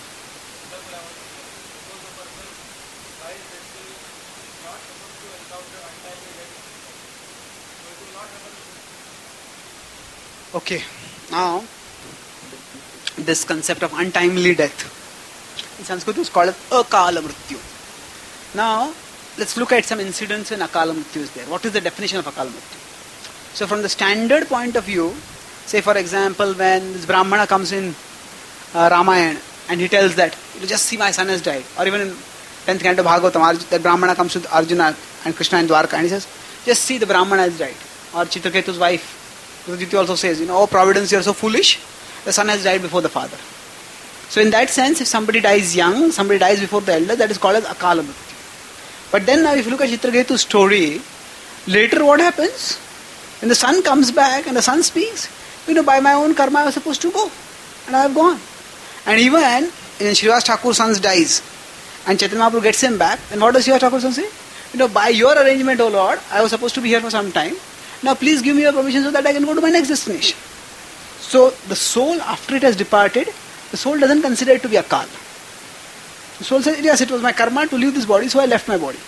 Okay, now this concept of untimely death in Sanskrit is called as akala mrityu. Now let's look at some incidents when akala mrityu is there. What is the definition of akala mrityu? So from the standard point of view, say for example when this Brahmana comes in Ramayana and he tells that, just see my son has died. Or even in 10th canto Bhagavatam, that Brahmana comes to Arjuna and Krishna in Dwarka and he says, just see the Brahmana has died. Or Chitraketu's wife, Ruditi also says, oh Providence, you are so foolish, the son has died before the father. So in that sense, if somebody dies young, somebody dies before the elder, that is called as akala mrityu. But then now if you look at Chitraketu's story, later what happens? When the son comes back and the son speaks, by my own karma I was supposed to go. And I have gone. And even when Srivas Thakur's son dies and Chaitanya Mahaprabhu gets him back, then what does Srivas Thakur's son say? By your arrangement, O Lord, I was supposed to be here for some time. Now please give me your permission so that I can go to my next destination. So the soul, after it has departed, the soul doesn't consider it to be a akal. The soul says, yes, it was my karma to leave this body, so I left my body.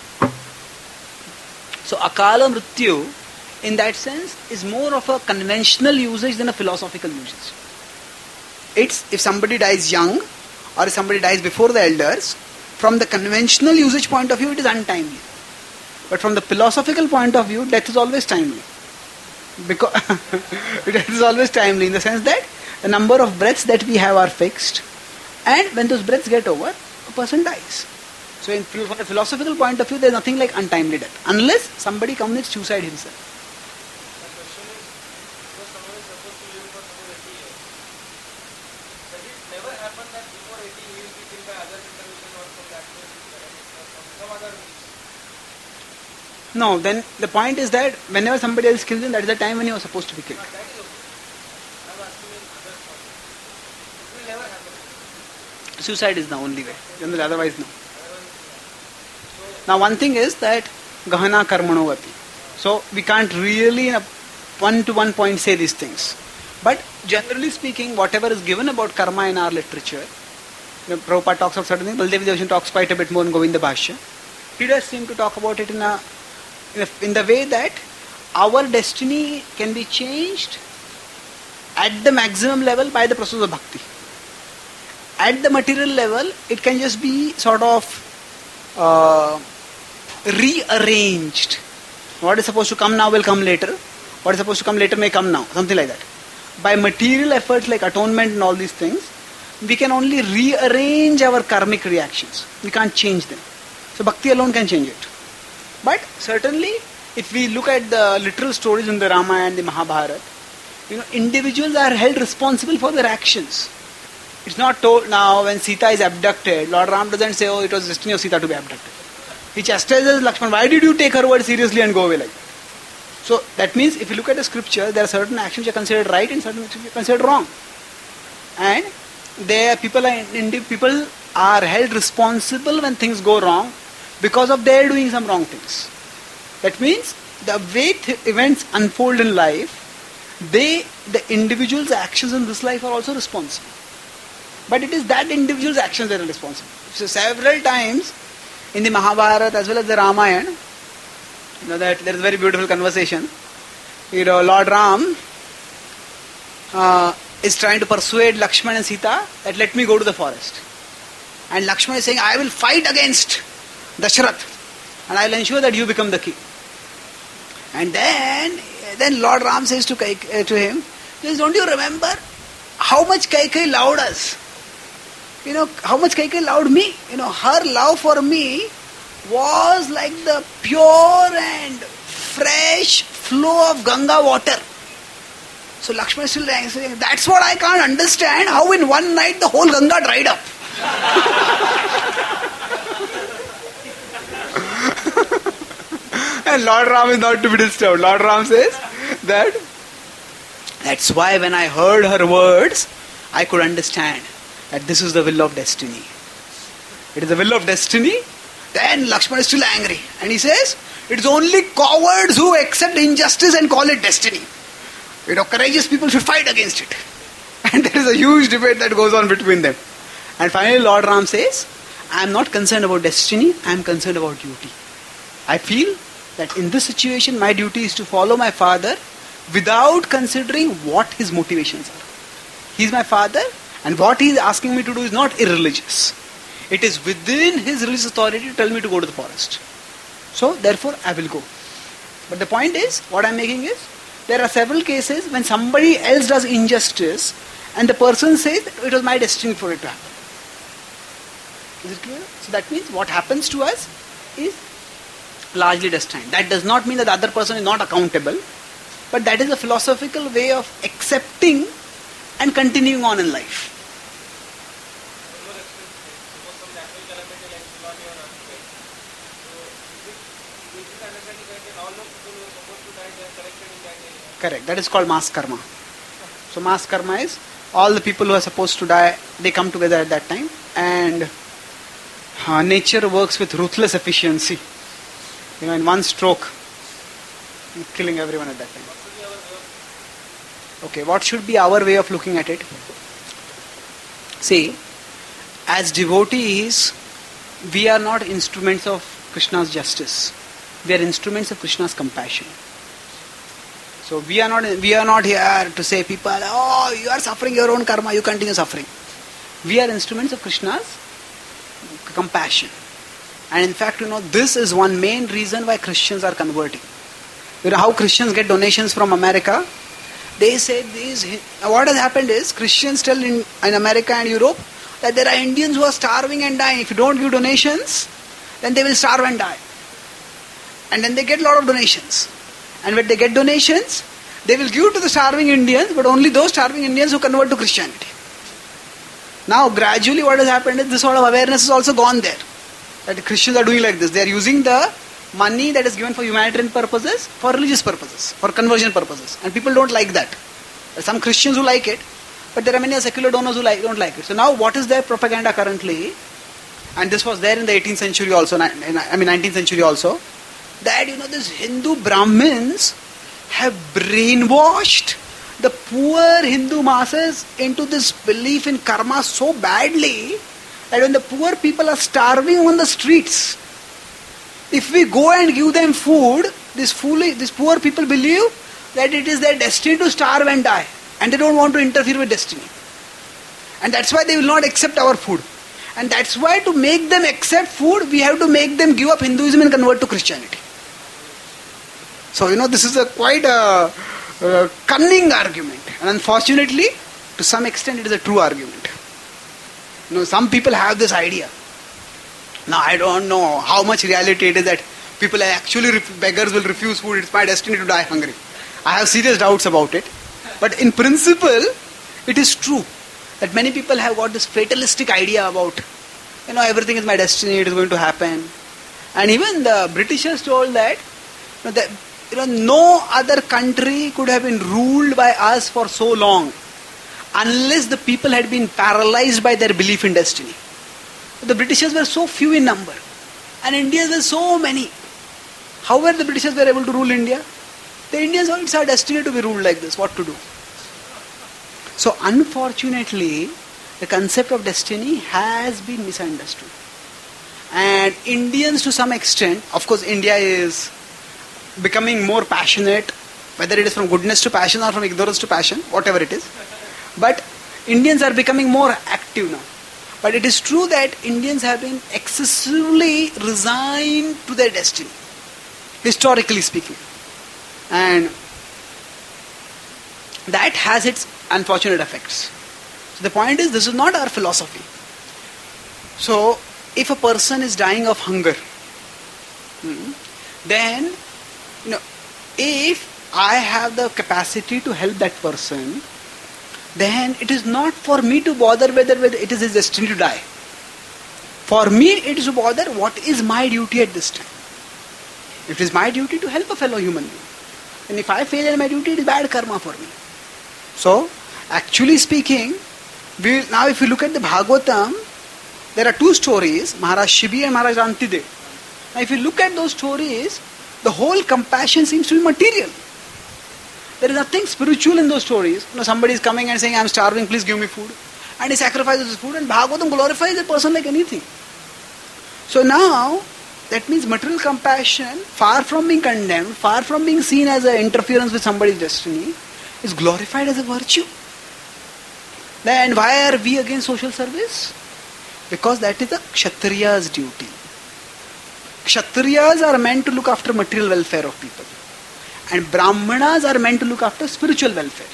So akala mrityu, in that sense, is more of a conventional usage than a philosophical usage. It's if somebody dies young or if somebody dies before the elders, from the conventional usage point of view, it is untimely. But from the philosophical point of view, death is always timely. Because death is always timely in the sense that the number of breaths that we have are fixed, and when those breaths get over, a person dies. So from a philosophical point of view, there is nothing like untimely death, unless somebody commits suicide himself. No, then the point is that whenever somebody else kills him, that is the time when he was supposed to be killed. Suicide is the only way. Generally, otherwise, no. Now, one thing is that Gahana Karmanovati. So, we can't really in a one-to-one point say these things. But generally speaking, whatever is given about karma in our literature, Prabhupada talks of certain things, Baldev Devasan talks quite a bit more in Govinda Bhashya. He does seem to talk about it in the way that our destiny can be changed at the maximum level by the process of bhakti. At the material level, it can just be sort of rearranged. What is supposed to come now will come later. What is supposed to come later may come now. Something like that. By material efforts like atonement and all these things, we can only rearrange our karmic reactions. We can't change them. So bhakti alone can change it. But certainly, if we look at the literal stories in the Ramayana and the Mahabharata, individuals are held responsible for their actions. It's not told now when Sita is abducted, Lord Ram doesn't say, it was destiny of Sita to be abducted. He chastises Lakshman, why did you take her word seriously and go away like that? So that means if you look at the scripture, there are certain actions which are considered right and certain actions which are considered wrong. And people are held responsible when things go wrong because of their doing some wrong things. That means the way events unfold in life, the individual's actions in this life are also responsible. But it is that individual's actions that are responsible. So several times in the Mahabharata as well as the Ramayana, that there is a very beautiful conversation. Lord Ram is trying to persuade Lakshman and Sita that let me go to the forest. And Lakshman is saying, I will fight against Dasharath and I will ensure that you become the king. And then Lord Ram says to him, don't you remember how much Kaikeyi loved us? How much Kaikeyi loved me? Her love for me was like the pure and fresh flow of Ganga water. So Lakshman is still saying, that's what I can't understand, how in one night the whole Ganga dried up. And Lord Ram is not to be disturbed. Lord Ram says that's why when I heard her words, I could understand that this is the will of destiny. It is the will of destiny. Then Lakshman is still angry. And he says, it is only cowards who accept injustice and call it destiny. Courageous people should fight against it. And there is a huge debate that goes on between them. And finally Lord Ram says, I am not concerned about destiny, I am concerned about duty. I feel that in this situation my duty is to follow my father without considering what his motivations are. He is my father and what he is asking me to do is not irreligious. It is within his religious authority to tell me to go to the forest. So therefore I will go. But the point is, what I am making is, there are several cases when somebody else does injustice and the person says that it was my destiny for it to happen. Is it clear? So that means what happens to us is largely destined. That does not mean that the other person is not accountable, but that is a philosophical way of accepting and continuing on in life. Correct. That is called mass karma. So mass karma is all the people who are supposed to die, they come together at that time, and nature works with ruthless efficiency. In one stroke, killing everyone at that time. Okay, what should be our way of looking at it? See, as devotees, we are not instruments of Krishna's justice. We are instruments of Krishna's compassion. So we are not here to say people, oh, you are suffering your own karma, you continue suffering. We are instruments of Krishna's compassion. And in fact, this is one main reason why Christians are converting. How Christians get donations from America? They say what has happened is, Christians tell in America and Europe that there are Indians who are starving and dying. If you don't give donations, then they will starve and die. And then they get a lot of donations. And when they get donations, they will give to the starving Indians, but only those starving Indians who convert to Christianity. Now, gradually what has happened is this sort of awareness has also gone there. That the Christians are doing like this. They are using the money that is given for humanitarian purposes, for religious purposes, for conversion purposes. And people don't like that. There are some Christians who like it, But there are many secular donors who don't like it. So now what is their propaganda currently? And this was there in the 18th century also, 19th century also, that these Hindu Brahmins have brainwashed the poor Hindu masses into this belief in karma so badly that when the poor people are starving on the streets, if we go and give them food, these poor people believe that it is their destiny to starve and die, and they don't want to interfere with destiny. And that's why they will not accept our food. And that's why to make them accept food, we have to make them give up Hinduism and convert to Christianity. So, this is quite a cunning argument. And unfortunately, to some extent, it is a true argument. Some people have this idea. Now, I don't know how much reality it is that people actually, beggars will refuse food. It's my destiny to die hungry. I have serious doubts about it. But in principle, it is true that many people have got this fatalistic idea about, everything is my destiny, it is going to happen. And even the Britishers told that, no other country could have been ruled by us for so long unless the people had been paralyzed by their belief in destiny. The Britishers were so few in number and Indians were so many. How were the Britishers were able to rule India? The Indians thought it's our destiny to be ruled like this, what to do? So unfortunately, the concept of destiny has been misunderstood. And Indians to some extent, of course India is becoming more passionate, whether it is from goodness to passion or from ignorance to passion, whatever it is. But Indians are becoming more active now. But it is true that Indians have been excessively resigned to their destiny, historically speaking. And that has its unfortunate effects. So the point is, this is not our philosophy. So if a person is dying of hunger, then if I have the capacity to help that person, then it is not for me to bother whether it is his destiny to die. For me, it is to bother what is my duty at this time. It is my duty to help a fellow human being. And if I fail in my duty, it is bad karma for me. So, actually speaking, now if you look at the Bhagavatam, there are two stories, Maharaj Shibi and Maharaj Rantidev. Now if you look at those stories, the whole compassion seems to be material. There is nothing spiritual in those stories. Somebody is coming and saying, I am starving, please give me food. And he sacrifices his food, and Bhagavatam glorifies a person like anything. So now, that means material compassion, far from being condemned, far from being seen as an interference with somebody's destiny, is glorified as a virtue. Then why are we against social service? Because that is a Kshatriya's duty. Kshatriyas are meant to look after material welfare of people. And Brahmanas are meant to look after spiritual welfare.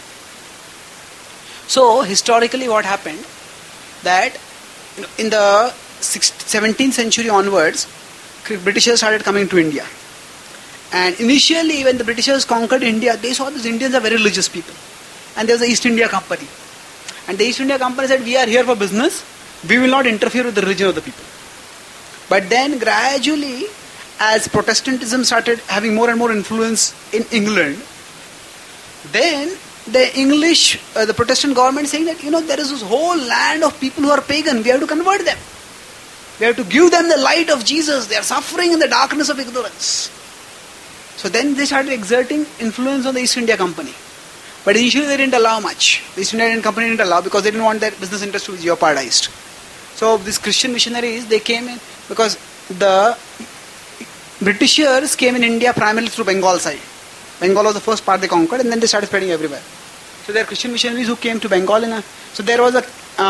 So, historically what happened? That in the 17th century onwards, Britishers started coming to India. And initially when the Britishers conquered India, they saw these Indians are very religious people. And there was the East India Company. And the East India Company said, we are here for business, we will not interfere with the religion of the people. But then gradually, as Protestantism started having more and more influence in England, then the Protestant government saying that, there is this whole land of people who are pagan, we have to convert them. We have to give them the light of Jesus, they are suffering in the darkness of ignorance. So then they started exerting influence on the East India Company. But initially they didn't allow much. The East India Company didn't allow because they didn't want their business interest to be jeopardized. So these Christian missionaries, they came in because the Britishers came in India primarily through Bengal side. Bengal was the first part they conquered, and then they started spreading everywhere. So there are Christian missionaries who came to Bengal. So there was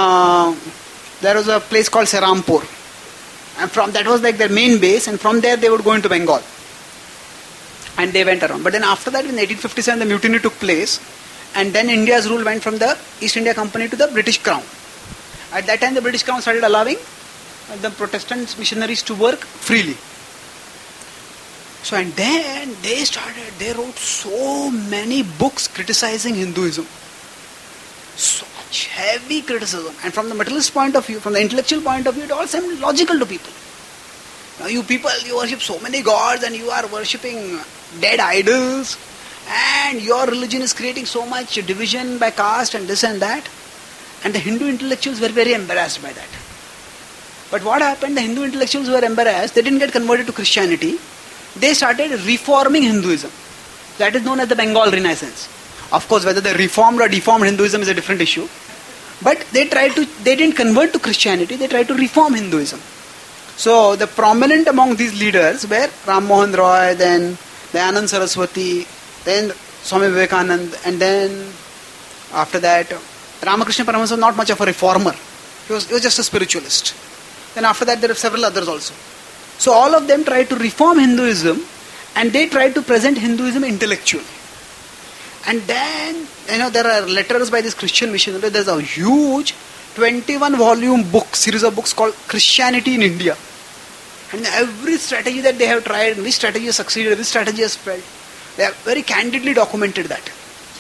a place called Serampur. And that was like their main base, and from there they would go into Bengal. And they went around. But then after that, in 1857, the mutiny took place, and then India's rule went from the East India Company to the British Crown. At that time, the British Crown started allowing the Protestant missionaries to work freely. So, and then they wrote so many books criticizing Hinduism. Such heavy criticism. And from the materialist point of view, from the intellectual point of view, it all seemed logical to people. Now you people, you worship so many gods and you are worshipping dead idols, and your religion is creating so much division by caste and this and that. And the Hindu intellectuals were very embarrassed by that. But what happened, the Hindu intellectuals were embarrassed, they didn't get converted to Christianity. They started reforming Hinduism. That is known as the Bengal Renaissance. Of course, whether they reformed or deformed Hinduism is a different issue. But they didn't convert to Christianity, they tried to reform Hinduism. So the prominent among these leaders were Ram Mohan Roy, then Dayanand Saraswati, then Swami Vivekananda, and then after that, Ramakrishna Paramahansa was not much of a reformer. He was just a spiritualist. Then after that, there are several others also. So all of them tried to reform Hinduism, and they tried to present Hinduism intellectually. And then, there are letters by this Christian missionary. There's a huge 21-volume book, series of books called Christianity in India. And every strategy that they have tried, this strategy has succeeded, this strategy has failed. They have very candidly documented that.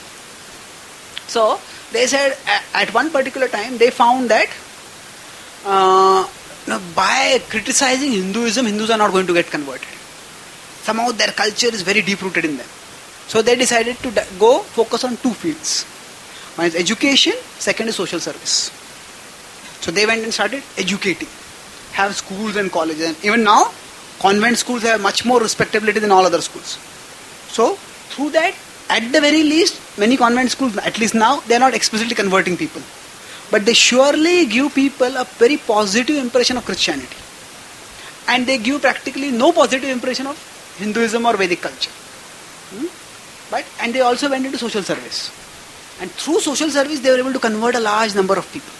So, they said at one particular time, they found that by criticizing Hinduism, Hindus are not going to get converted. Somehow their culture is very deep-rooted in them. So they decided to go focus on two fields. One is education, second is social service. So they went and started educating. Have schools and colleges. And even now, convent schools have much more respectability than all other schools. So through that, at the very least, many convent schools, at least now, they are not explicitly converting people. But they surely give people a very positive impression of Christianity. And they give practically no positive impression of Hinduism or Vedic culture. And they also went into social service. And through social service, they were able to convert a large number of people.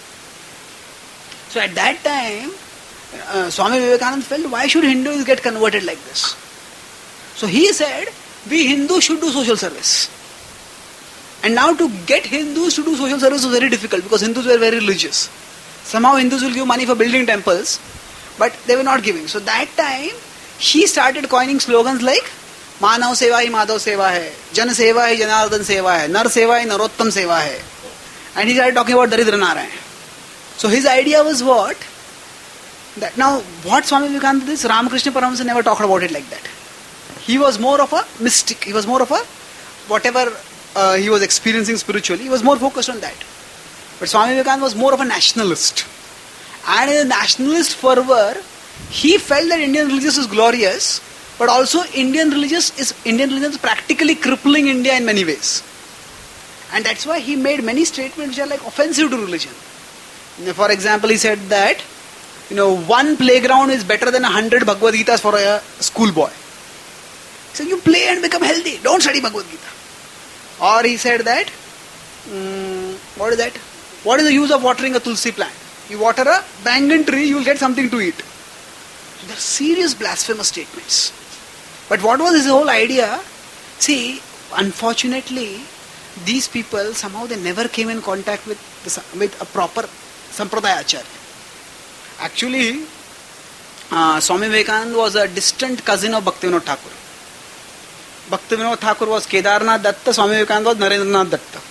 So at that time, Swami Vivekananda felt, why should Hindus get converted like this? So he said, we Hindus should do social service. And now to get Hindus to do social service was very difficult because Hindus were very religious. Somehow Hindus will give money for building temples, but they were not giving. So that time, he started coining slogans like, Manav Seva hi Madhav Seva hai, Jan Seva hi Janardhan Seva hai, Nar Seva hi Narottam Seva hai. And he started talking about Daridra Narayan. So his idea was what? That now, what Swami Vivekananda did, Ramakrishna Paramahansa never talked about it like that. He was more of a mystic. He was more of a, whatever he was experiencing spiritually, he was more focused on that. But Swami Vivekananda was more of a nationalist. And in a nationalist fervor, he felt that Indian religion is glorious, but also Indian religion is practically crippling India in many ways. And that's why he made many statements which are like offensive to religion. For example, he said that, one playground is better than 100 Bhagavad Gitas for a schoolboy. He said, you play and become healthy. Don't study Bhagavad Gita. Or he said that, what is that? What is the use of watering a tulsi plant? You water a banyan tree, you will get something to eat. So there are serious blasphemous statements. But what was his whole idea? See, unfortunately, these people, somehow they never came in contact with a proper Sampradaya Acharya. Actually, Swami Vivekananda was a distant cousin of Bhaktivinoda Thakur. Bhaktivinoda Thakur was Kedarnath Datta, Swami Vivekananda was Narendranath Datta.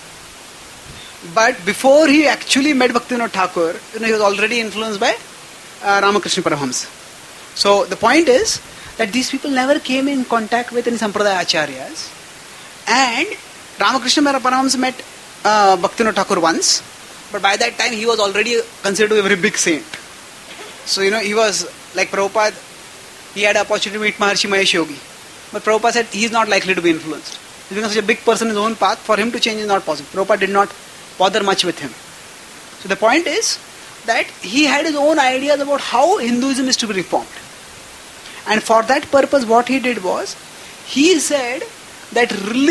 But before he actually met Bhaktivinoda Thakur, he was already influenced by Ramakrishna Paramahamsa. So the point is that these people never came in contact with any Sampradaya Acharyas. And Ramakrishna Paramahamsa met Bhaktivinoda Thakur once, but by that time he was already considered a very big saint. So he was like Prabhupada, he had an opportunity to meet Maharshi Mahesh Yogi. But Prabhupada said he is not likely to be influenced. He became such a big person in his own path, for him to change is not possible. Prabhupada did not bother much with him. So the point is that he had his own ideas about how Hinduism is to be reformed. And for that purpose, what he did was, he said that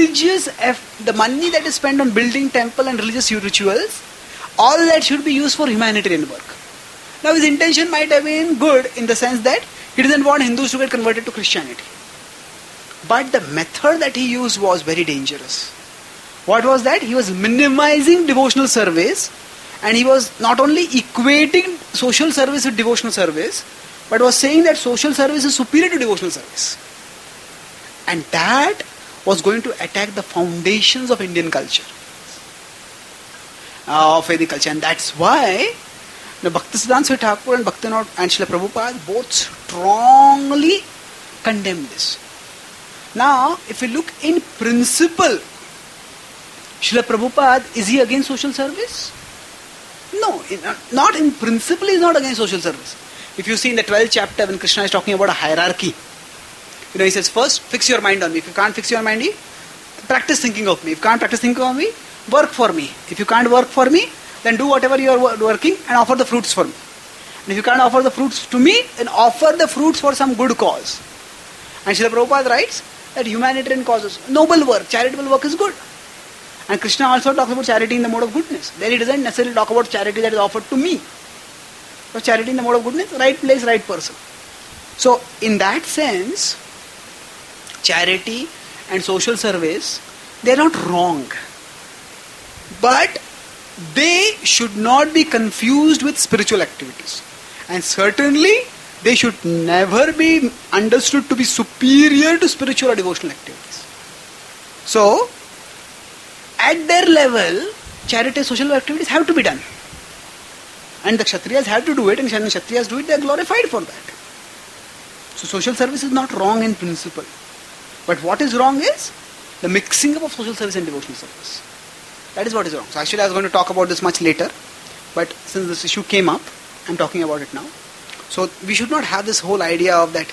the money that is spent on building temple and religious rituals, all that should be used for humanitarian work. Now his intention might have been good in the sense that he didn't want Hindus to get converted to Christianity. But the method that he used was very dangerous. What was that? He was minimizing devotional service, and he was not only equating social service with devotional service, but was saying that social service is superior to devotional service. And that was going to attack the foundations of Indian culture, of Vedic culture. And that's why the Bhaktisiddhanta Swami Thakur and Bhaktivinoda and Srila Prabhupada both strongly condemned this. Now, if we look in principle, Srila Prabhupada, is he against social service? No, not in principle is not against social service. If you see in the 12th chapter when Krishna is talking about a hierarchy, he says first fix your mind on me. If you can't fix your mind, practice thinking of me. If you can't practice thinking of me, work for me. If you can't work for me, then do whatever you are working and offer the fruits for me. And if you can't offer the fruits to me, then offer the fruits for some good cause. And Srila Prabhupada writes that humanitarian causes, noble work, charitable work is good. And Krishna also talks about charity in the mode of goodness. There he doesn't necessarily talk about charity that is offered to me. But charity in the mode of goodness, right place, right person. So, in that sense, charity and social service, they are not wrong. But they should not be confused with spiritual activities. And certainly, they should never be understood to be superior to spiritual or devotional activities. So, at their level, charity and social activities have to be done. And the Kshatriyas have to do it, and when Kshatriyas do it, they are glorified for that. So social service is not wrong in principle. But what is wrong is the mixing up of social service and devotional service. That is what is wrong. So actually I was going to talk about this much later, but since this issue came up, I'm talking about it now. So we should not have this whole idea of that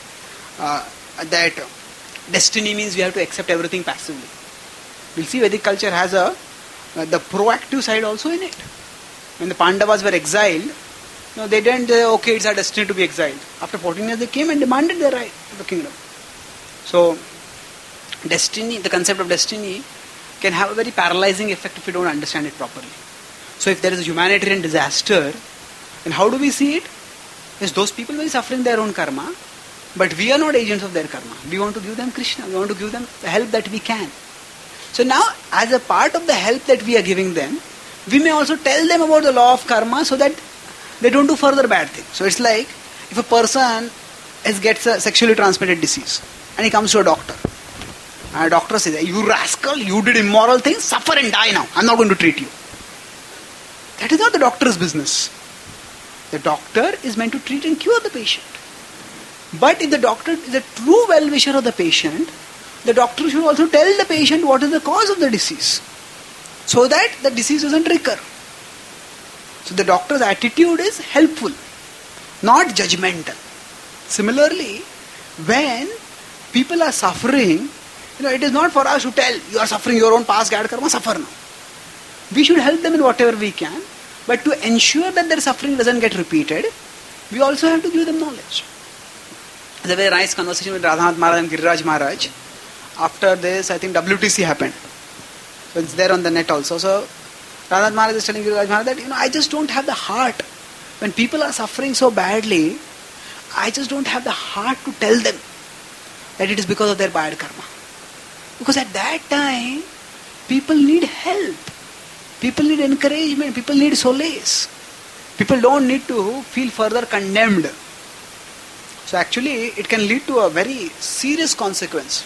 destiny means we have to accept everything passively. We'll see Vedic culture has the proactive side also in it. When the Pandavas were exiled, they didn't say, okay, it's our destiny to be exiled. After 14 years they came and demanded their right to the kingdom. So, destiny, the concept of destiny can have a very paralyzing effect if you don't understand it properly. So if there is a humanitarian disaster, then how do we see it? Yes, those people will be suffering their own karma, but we are not agents of their karma. We want to give them Krishna. We want to give them the help that we can. So now, as a part of the help that we are giving them, we may also tell them about the law of karma so that they don't do further bad things. So it's like, if a person gets a sexually transmitted disease, and he comes to a doctor, and a doctor says, you rascal, you did immoral things, suffer and die now. I'm not going to treat you. That is not the doctor's business. The doctor is meant to treat and cure the patient. But if the doctor is a true well-wisher of the patient, the doctor should also tell the patient what is the cause of the disease, so that the disease doesn't recur. So the doctor's attitude is helpful, not judgmental. Similarly, when people are suffering, it is not for us to tell, you are suffering your own past bad karma, suffer now. We should help them in whatever we can, but to ensure that their suffering doesn't get repeated, we also have to give them knowledge. There's a very nice conversation with Radhanath Maharaj and Giriraj Maharaj. After this, I think WTC happened. So it's there on the net also. So Radhanath Maharaj is telling Giriraj Maharaj that, I just don't have the heart. When people are suffering so badly, I just don't have the heart to tell them that it is because of their bad karma. Because at that time, people need help. People need encouragement. People need solace. People don't need to feel further condemned. So actually, it can lead to a very serious consequence.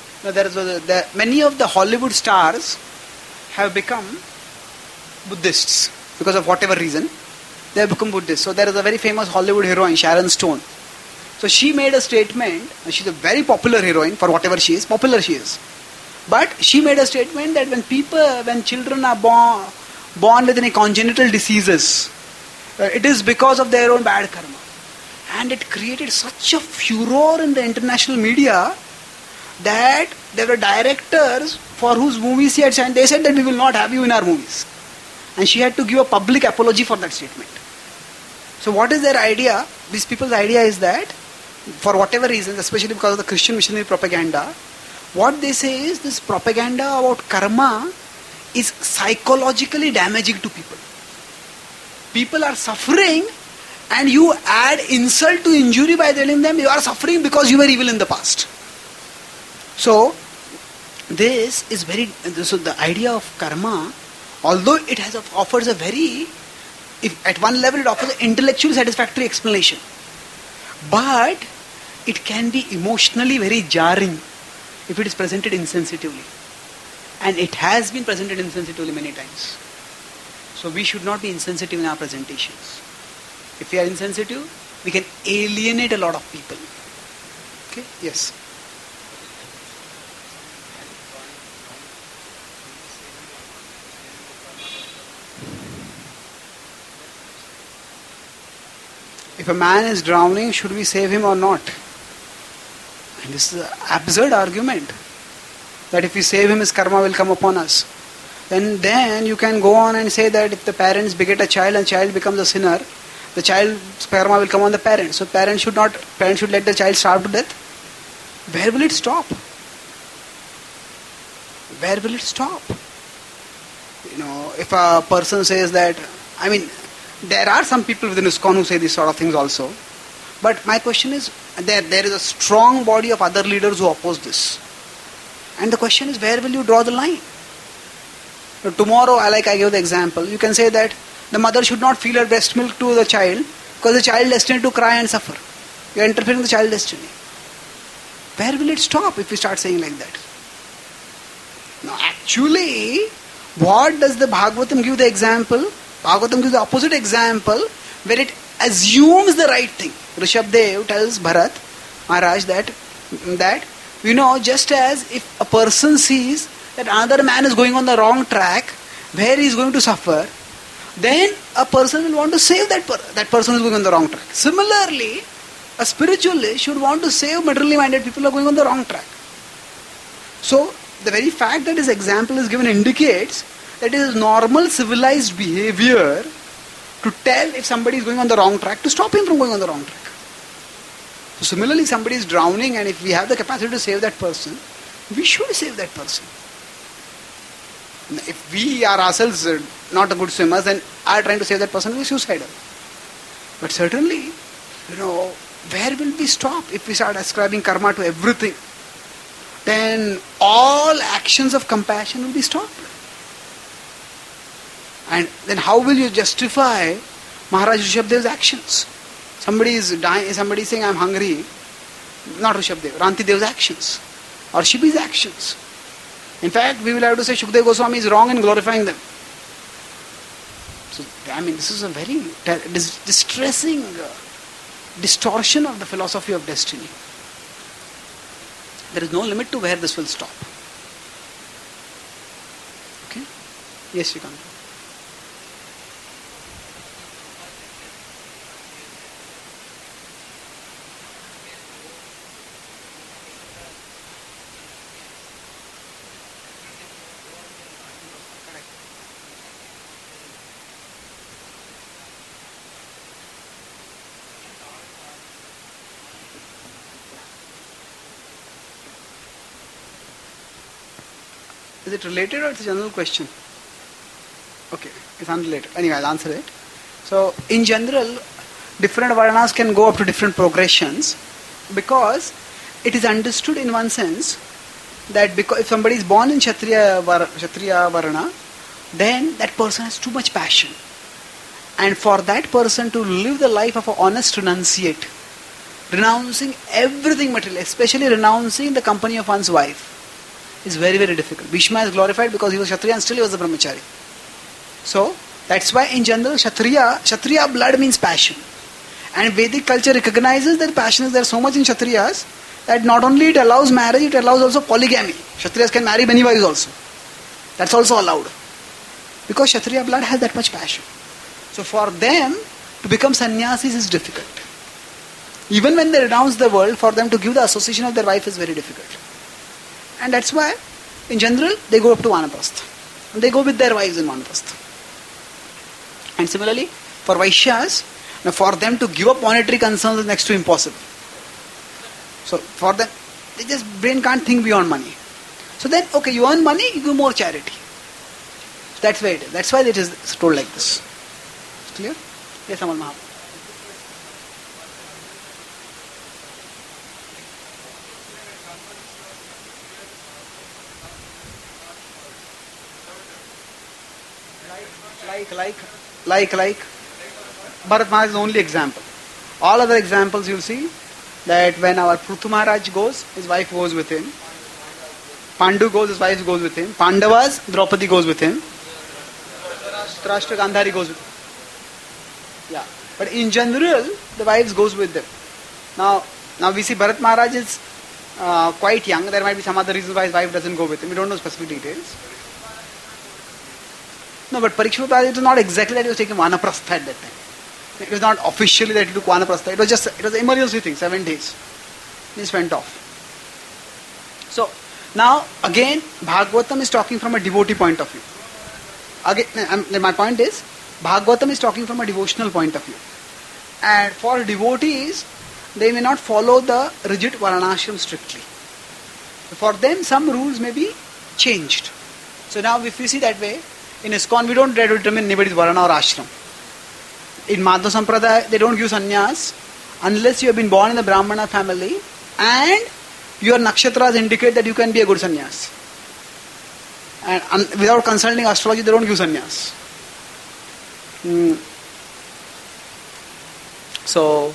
Many of the Hollywood stars have become Buddhists because of whatever reason. They have become Buddhists. So there is a very famous Hollywood heroine, Sharon Stone. So she made a statement. She's a very popular heroine for whatever she is. Popular she is. But she made a statement that when children are born with any congenital diseases, it is because of their own bad karma. And it created such a furor in the international media that there were directors for whose movies she had signed. They said that we will not have you in our movies. And she had to give a public apology for that statement. So what is their idea? These people's idea is that, for whatever reasons, especially because of the Christian missionary propaganda, what they say is this propaganda about karma is psychologically damaging to people. People are suffering and you add insult to injury by telling them you are suffering because you were evil in the past. So, this is so the idea of karma, although it offers a very, at one level it offers an intellectually satisfactory explanation, but it can be emotionally very jarring if it is presented insensitively. And it has been presented insensitively many times. So we should not be insensitive in our presentations. If we are insensitive, we can alienate a lot of people. Okay? Yes. When if a man is drowning, should we save him or not? And this is an absurd argument. That if we save him, his karma will come upon us. Then you can go on and say that if the parents beget a child and child becomes a sinner, the child's karma will come on the parents. So parents should let the child starve to death. Where will it stop? Where will it stop? If a person says that, there are some people within ISKCON who say these sort of things also. But my question is, there is a strong body of other leaders who oppose this. And the question is, where will you draw the line? Tomorrow, I gave the example, you can say that the mother should not feed her breast milk to the child because the child is destined to cry and suffer. You are interfering with the child's destiny. Where will it stop if we start saying like that? Now actually, what does the Bhagavatam give the example? Bhagavatam gives the opposite example where it assumes the right thing. Rishabdev tells Bharat Maharaj that just as if a person sees that another man is going on the wrong track where he is going to suffer, then a person will want to save that person who is going on the wrong track. Similarly, a spiritualist should want to save materially minded people who are going on the wrong track. So, the very fact that this example is given indicates that it is normal civilized behavior to tell if somebody is going on the wrong track, to stop him from going on the wrong track. So similarly, if somebody is drowning and if we have the capacity to save that person, we should save that person. If we are ourselves not a good swimmers and are trying to save that person, we are suicidal. But certainly, where will we stop if we start ascribing karma to everything? Then all actions of compassion will be stopped. And then how will you justify Maharaj Rishabdev's actions? Somebody is dying, somebody is saying, I am hungry. Not Rishabdev, Rantidev's actions. Or Shibi's actions. In fact, we will have to say Shukdev Goswami is wrong in glorifying them. So, this is a very distressing distortion of the philosophy of destiny. There is no limit to where this will stop. Okay? Yes, you can. Is it related or it's a general question? Okay, it's unrelated. Anyway, I'll answer it. So, in general, different varnas can go up to different progressions because it is understood in one sense that because if somebody is born in Kshatriya varna, then that person has too much passion. And for that person to live the life of an honest renunciate, renouncing everything material, especially renouncing the company of one's wife, is very, very difficult. Bhishma is glorified because he was Kshatriya and still he was a brahmachari. So, that's why in general Kshatriya blood means passion. And Vedic culture recognizes that passion is there so much in Kshatriyas that not only it allows marriage, it allows also polygamy. Kshatriyas can marry many wives also. That's also allowed. Because Kshatriya blood has that much passion. So for them to become sannyasis is difficult. Even when they renounce the world, for them to give the association of their wife is very difficult. And that's why, in general, they go up to Vanaprastha. And they go with their wives in Vanaprastha. And similarly, for Vaishyas, for them to give up monetary concerns is next to impossible. So, for them, brain can't think beyond money. So then, okay, you earn money, you give more charity. That's why it is. That's why it is told like this. Clear? Yes, Amal Mahaprabhu. Like Bharat Maharaj is the only example. All other examples you'll see that when our Prithu Maharaj goes, his wife goes with him. Pandu goes, his wife goes with him. Pandavas, Draupadi goes with him. Dhritarashtra, Gandhari goes with him. Yeah. But in general, the wives goes with them. Now we see Bharat Maharaj is quite young. There might be some other reasons why his wife doesn't go with him. We don't know specific details. No, but Parikshit Maharaj, it was not exactly that he was taking Vanaprastha at that time. It was not officially that he took Vanaprastha. It was an emergency thing, 7 days. He just went off. So, now again, Bhagavatam is talking from a devotee point of view. Again, my point is, Bhagavatam is talking from a devotional point of view. And for devotees, they may not follow the rigid Varnashram strictly. For them, some rules may be changed. So now if we see that way, in ISKCON we don't try to determine anybody's Varna or Ashram. In Madhva Sampradaya, they don't give sannyas unless you have been born in the Brahmana family and your nakshatras indicate that you can be a good sannyas. And without consulting astrology, they don't give sannyas. So,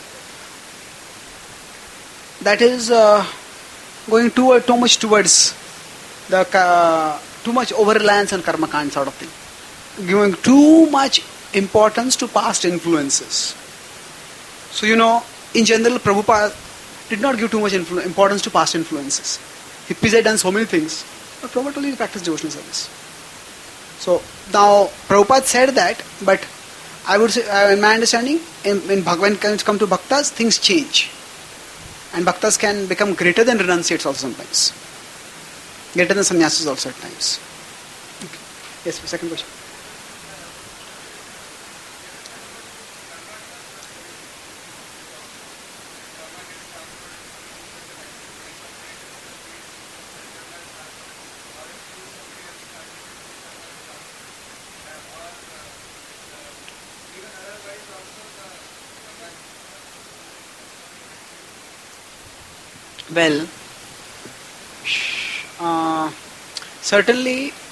that is going too much towards the too much over-reliance on karma kand sort of thing. Giving too much importance to past influences. So, in general, Prabhupada did not give too much importance to past influences. Hippies had done so many things, but Prabhupada only practiced devotional service. So, now, Prabhupada said that, but I would say, in my understanding, when it comes to bhaktas, things change. And bhaktas can become greater than renunciates also sometimes. Greater than sannyasis also at times. Okay. Yes, second question. Well, certainly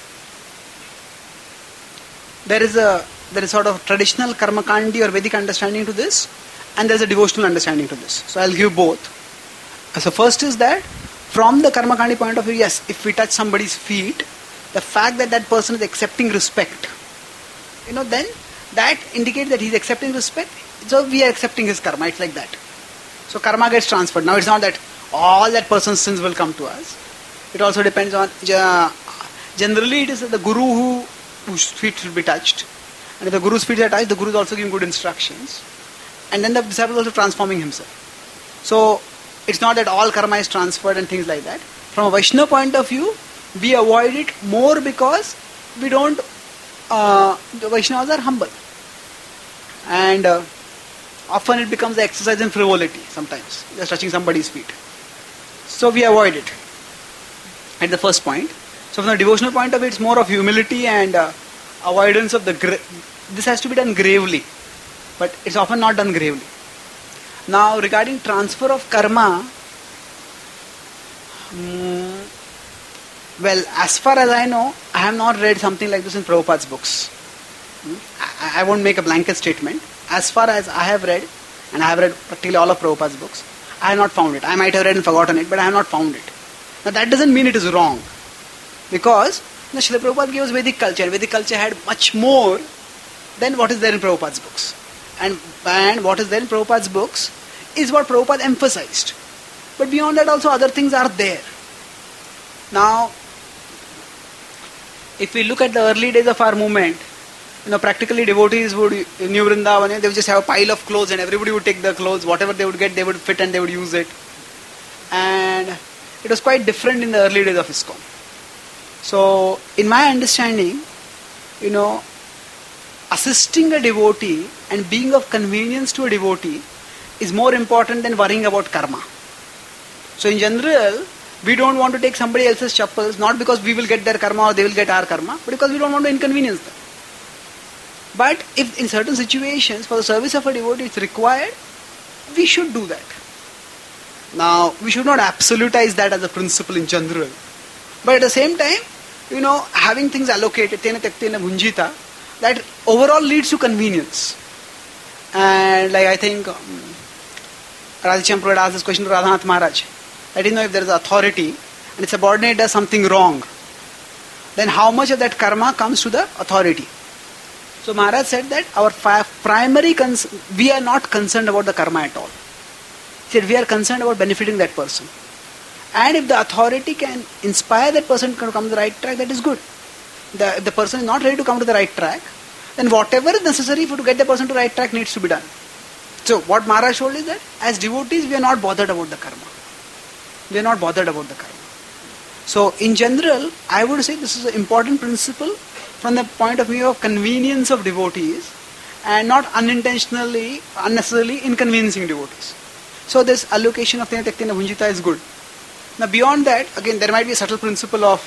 there is sort of traditional karmakandi or Vedic understanding to this, and there is a devotional understanding to this. So I'll give both. So first is that from the karmakandi point of view, yes, if we touch somebody's feet, the fact that that person is accepting respect, then that indicates that he's accepting respect. So we are accepting his karma. It's like that. So karma gets transferred. Now it's not that all that person's sins will come to us. It also depends on, generally it is the guru whose feet should be touched. And if the guru's feet are touched, the guru is also giving good instructions. And then the disciple is also transforming himself. So it's not that all karma is transferred and things like that. From a Vaishnava point of view, we avoid it more because we don't, the Vaishnavas are humble. And often it becomes the exercise in frivolity sometimes, just touching somebody's feet. So we avoid it at the first point. So from the devotional point of view, it's more of humility and avoidance of this has to be done gravely, but it's often not done gravely. Now regarding transfer of karma, well, as far as I know, I have not read something like this in Prabhupada's books. I won't make a blanket statement. As far as I have read, and I have read practically all of Prabhupada's books, I have not found it. I might have read and forgotten it, but I have not found it. Now that doesn't mean it is wrong. Because Srila Prabhupada gave us Vedic culture, and Vedic culture had much more than what is there in Prabhupada's books. And what is there in Prabhupada's books is what Prabhupada emphasized. But beyond that also other things are there. Now, if we look at the early days of our movement, practically devotees would, in New Vrindavan, they would just have a pile of clothes and everybody would take the clothes, whatever they would get, they would fit and they would use it. And it was quite different in the early days of ISKCON. So, in my understanding, assisting a devotee and being of convenience to a devotee is more important than worrying about karma. So, in general, we don't want to take somebody else's chappals, not because we will get their karma or they will get our karma, but because we don't want to inconvenience them. But if in certain situations, for the service of a devotee, it's required, we should do that. Now, we should not absolutize that as a principle in general. But at the same time, having things allocated, tena tektena bhunjita, that overall leads to convenience. And like I think, Radhichandra had asked this question to Radhanath Maharaj. That if there is authority and its subordinate does something wrong, then how much of that karma comes to the authority? So Maharaj said that our primary we are not concerned about the karma at all. He said we are concerned about benefiting that person. And if the authority can inspire that person to come to the right track, that is good. If the person is not ready to come to the right track, then whatever is necessary to get the person to the right track needs to be done. So what Maharaj told is that as devotees we are not bothered about the karma. We are not bothered about the karma. So in general, I would say this is an important principle from the point of view of convenience of devotees and not unnecessarily inconveniencing devotees. So this allocation of Tena Tyaktena Bhunjita is good. Now beyond that, again there might be a subtle principle of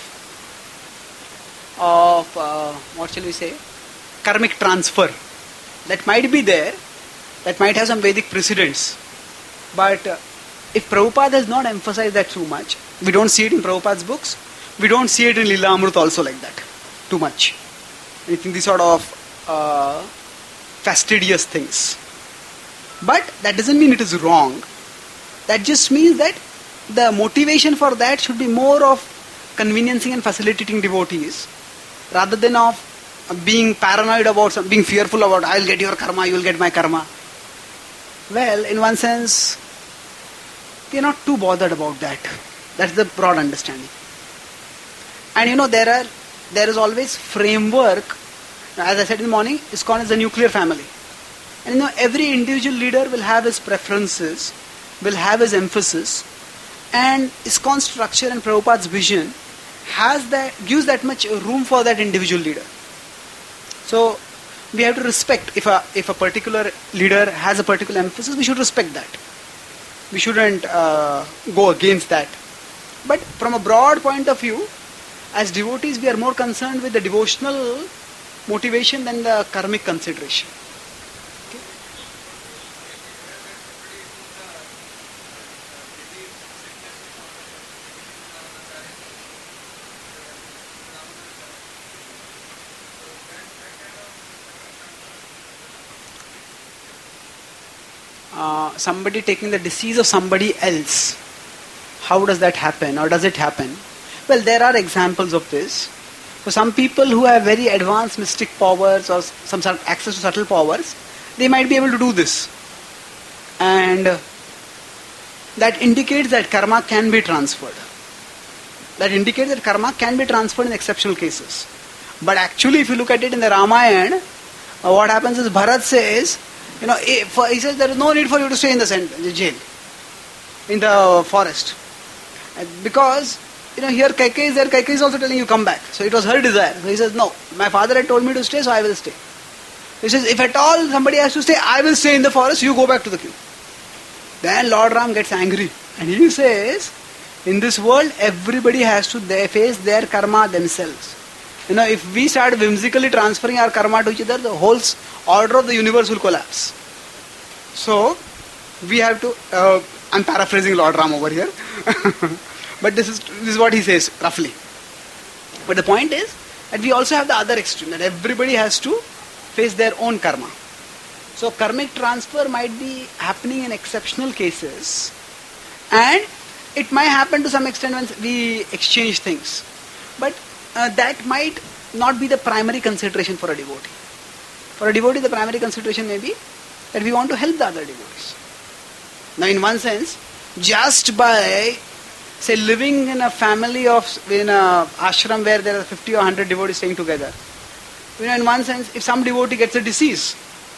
what shall we say, karmic transfer. That might be there, that might have some Vedic precedents. But if Prabhupada has not emphasized that too much, we don't see it in Prabhupada's books, we don't see it in Lila Amrut also like that, too much. I think these sort of fastidious things. But that doesn't mean it is wrong. That just means that the motivation for that should be more of conveniencing and facilitating devotees rather than of being paranoid about being fearful about I'll get your karma, you'll get my karma. Well, in one sense, we are not too bothered about that. That's the broad understanding. And there is always framework. As I said in the morning, ISKCON is a nuclear family. And every individual leader will have his preferences, will have his emphasis, and ISKCON structure and Prabhupada's vision gives that much room for that individual leader. So we have to respect if a particular leader has a particular emphasis, we should respect that. We shouldn't go against that. But from a broad point of view, as devotees, we are more concerned with the devotional motivation than the karmic consideration. Okay? Somebody taking the disease of somebody else. How does that happen, or does it happen? Well, there are examples of this. For some people who have very advanced mystic powers or some sort of access to subtle powers, they might be able to do this. And that indicates that karma can be transferred. That indicates that karma can be transferred in exceptional cases. But actually, if you look at it in the Ramayana, what happens is Bharat says, he says there is no need for you to stay in the jail, in the forest. Because, here Kaikeyi is there, Kaikeyi is also telling you come back. So it was her desire. So he says, no, my father had told me to stay, so I will stay. He says, if at all somebody has to stay, I will stay in the forest, you go back to the queue. Then Lord Ram gets angry. And he says, in this world, everybody has to face their karma themselves. If we start whimsically transferring our karma to each other, the whole order of the universe will collapse. So, we have to, I'm paraphrasing Lord Ram over here. But this is what he says, roughly. But the point is, that we also have the other extreme, that everybody has to face their own karma. So, karmic transfer might be happening in exceptional cases. And it might happen to some extent when we exchange things. But that might not be the primary consideration for a devotee. For a devotee, the primary consideration may be that we want to help the other devotees. Now, in one sense, just by, say, living in a family in a ashram where there are 50 or 100 devotees staying together, in one sense, if some devotee gets a disease,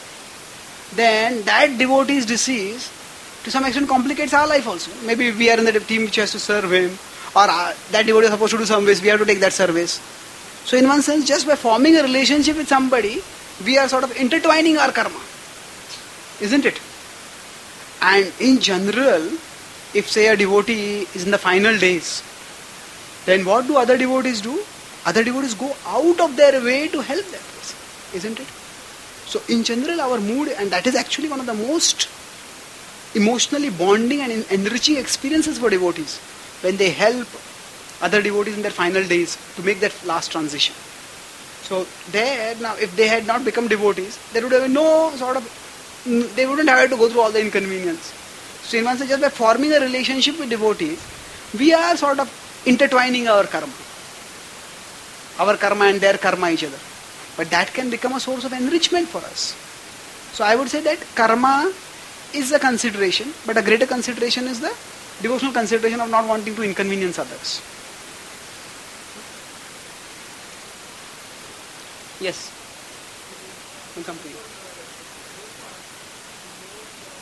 then that devotee's disease to some extent complicates our life also. Maybe we are in the team which has to serve him, or that devotee is supposed to do service, we have to take that service. So in one sense, just by forming a relationship with somebody, we are sort of intertwining our karma. Isn't it? And in general, if say a devotee is in the final days, then what do other devotees do? Other devotees go out of their way to help that person. Isn't it? So in general, our mood, and that is actually one of the most emotionally bonding and enriching experiences for devotees, when they help other devotees in their final days to make that last transition. So now, if they had not become devotees, there would have been they wouldn't have to go through all the inconvenience. So in one sense, just by forming a relationship with devotees, we are sort of intertwining our karma and their karma each other. But that can become a source of enrichment for us. So I would say that karma is a consideration, but a greater consideration is the devotional consideration of not wanting to inconvenience others. Yes? We'll come to you.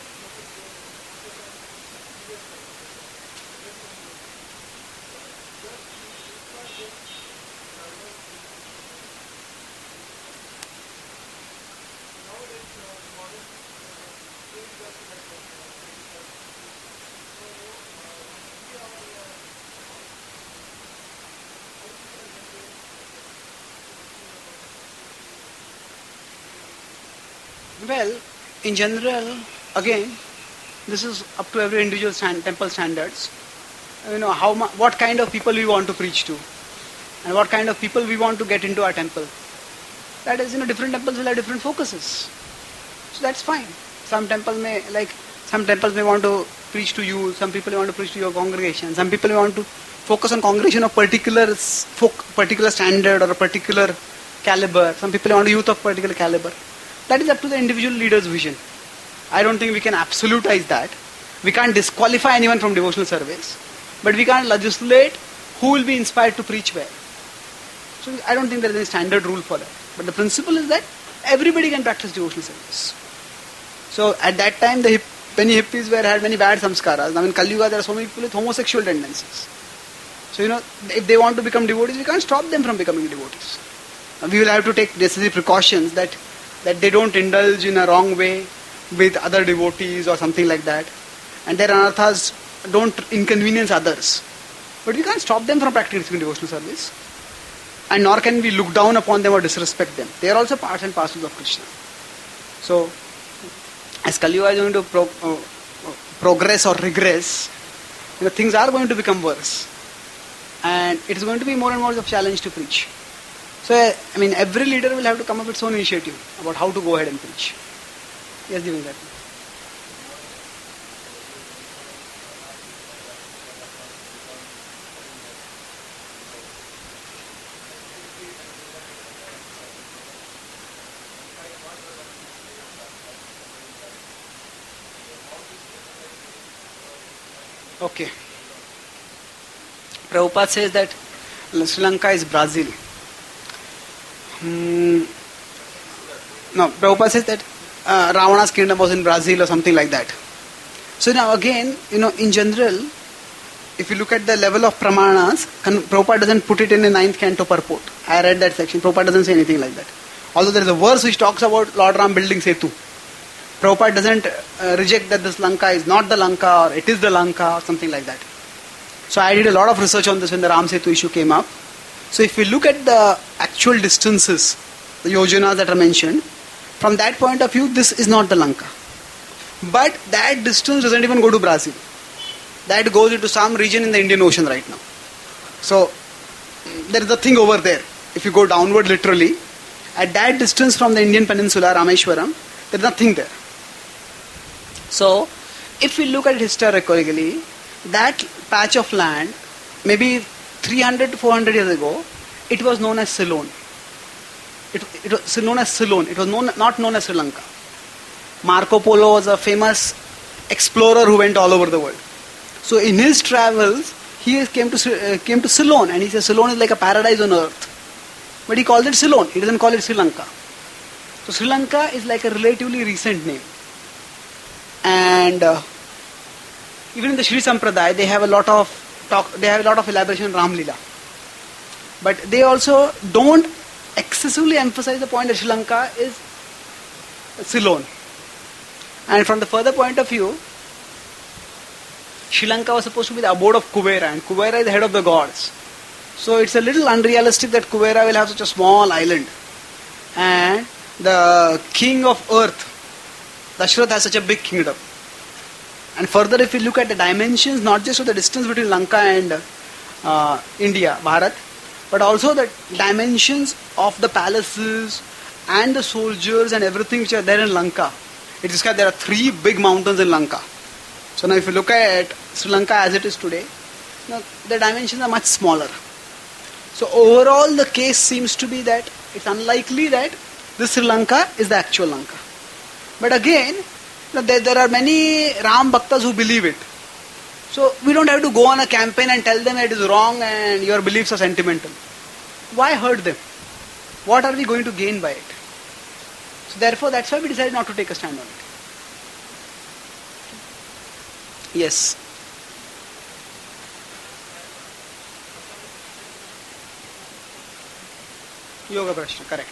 Well, in general, again, this is up to every individual temple standards. What kind of people we want to preach to, and what kind of people we want to get into our temple. That is, different temples will have different focuses. So that's fine. Some temples may want to preach to you. Some people may want to preach to your congregation. Some people may want to focus on congregation of particular standard or a particular caliber. Some people want youth of particular caliber. That is up to the individual leader's vision. I don't think we can absolutize that. We can't disqualify anyone from devotional service, but we can't legislate who will be inspired to preach where. So I don't think there is any standard rule for that. But the principle is that everybody can practice devotional service. So at that time, many hippies had many bad samskaras. Now in Kali Yuga, there are so many people with homosexual tendencies. So if they want to become devotees, we can't stop them from becoming devotees. We will have to take necessary precautions that they don't indulge in a wrong way with other devotees or something like that. And their anarthas don't inconvenience others. But we can't stop them from practicing devotional service. And nor can we look down upon them or disrespect them. They are also parts and parcels of Krishna. So, as Kali Yuga is going to progress or regress, things are going to become worse. And it is going to be more and more of a challenge to preach. So, every leader will have to come up with its own initiative about how to go ahead and preach. Yes, Divendra. Okay. Prabhupada says that Sri Lanka is Brazil. No, Prabhupada says that Ravana's kingdom was in Brazil or something like that. So now again, in general, if you look at the level of pramanas, Prabhupada doesn't put it in the 9th canto purport. I read that section. Prabhupada doesn't say anything like that. Although there is a verse which talks about Lord Ram building Setu. Prabhupada doesn't reject that this Lanka is not the Lanka or it is the Lanka or something like that. So I did a lot of research on this when the Ram Setu issue came up. So if we look at the actual distances, the yojanas that are mentioned, from that point of view, this is not the Lanka. But that distance doesn't even go to Brazil. That goes into some region in the Indian Ocean right now. So there is a thing over there. If you go downward literally, at that distance from the Indian peninsula, Rameshwaram, there is nothing there. So if we look at it historically, that patch of land, maybe 300 to 400 years ago, it was known as Ceylon. It was known as Ceylon. It was not known as Sri Lanka. Marco Polo was a famous explorer who went all over the world. So in his travels, he came to Ceylon, and he says Ceylon is like a paradise on earth. But he called it Ceylon. He doesn't call it Sri Lanka. So Sri Lanka is like a relatively recent name. And even in the Sri Sampradaya, they have a lot of elaboration on Ram Lila. But they also don't excessively emphasize the point that Sri Lanka is Ceylon. And from the further point of view, Sri Lanka was supposed to be the abode of Kuvera, and Kuvera is the head of the gods. So it's a little unrealistic that Kuvera will have such a small island. And the king of earth, Dashrath, has such a big kingdom. And further, if we look at the dimensions, not just of the distance between Lanka and India, Bharat, but also the dimensions of the palaces and the soldiers and everything which are there in Lanka. It is described there are 3 big mountains in Lanka. So now if you look at Sri Lanka as it is today, the dimensions are much smaller. So overall the case seems to be that it's unlikely that this Sri Lanka is the actual Lanka. But again, there are many Ram Bhaktas who believe it. So we don't have to go on a campaign and tell them it is wrong and your beliefs are sentimental. Why hurt them? What are we going to gain by it? So therefore that's why we decided not to take a stand on it. Yes. Yoga Prashna, correct.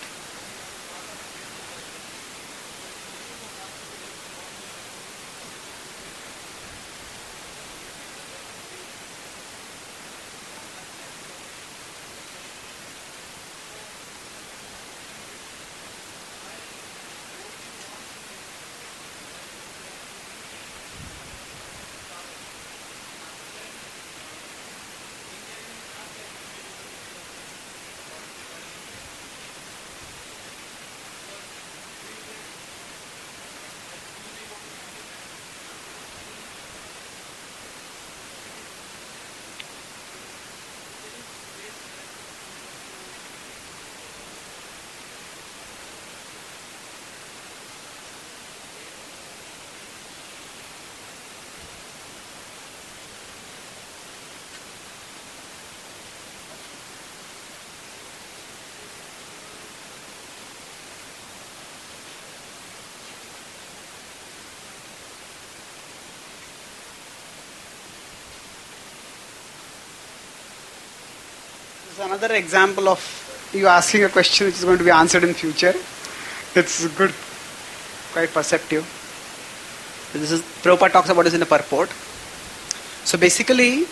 This is another example of you asking a question which is going to be answered in future. It's good, quite perceptive. This is Prabhupada talks about this in the purport. So basically,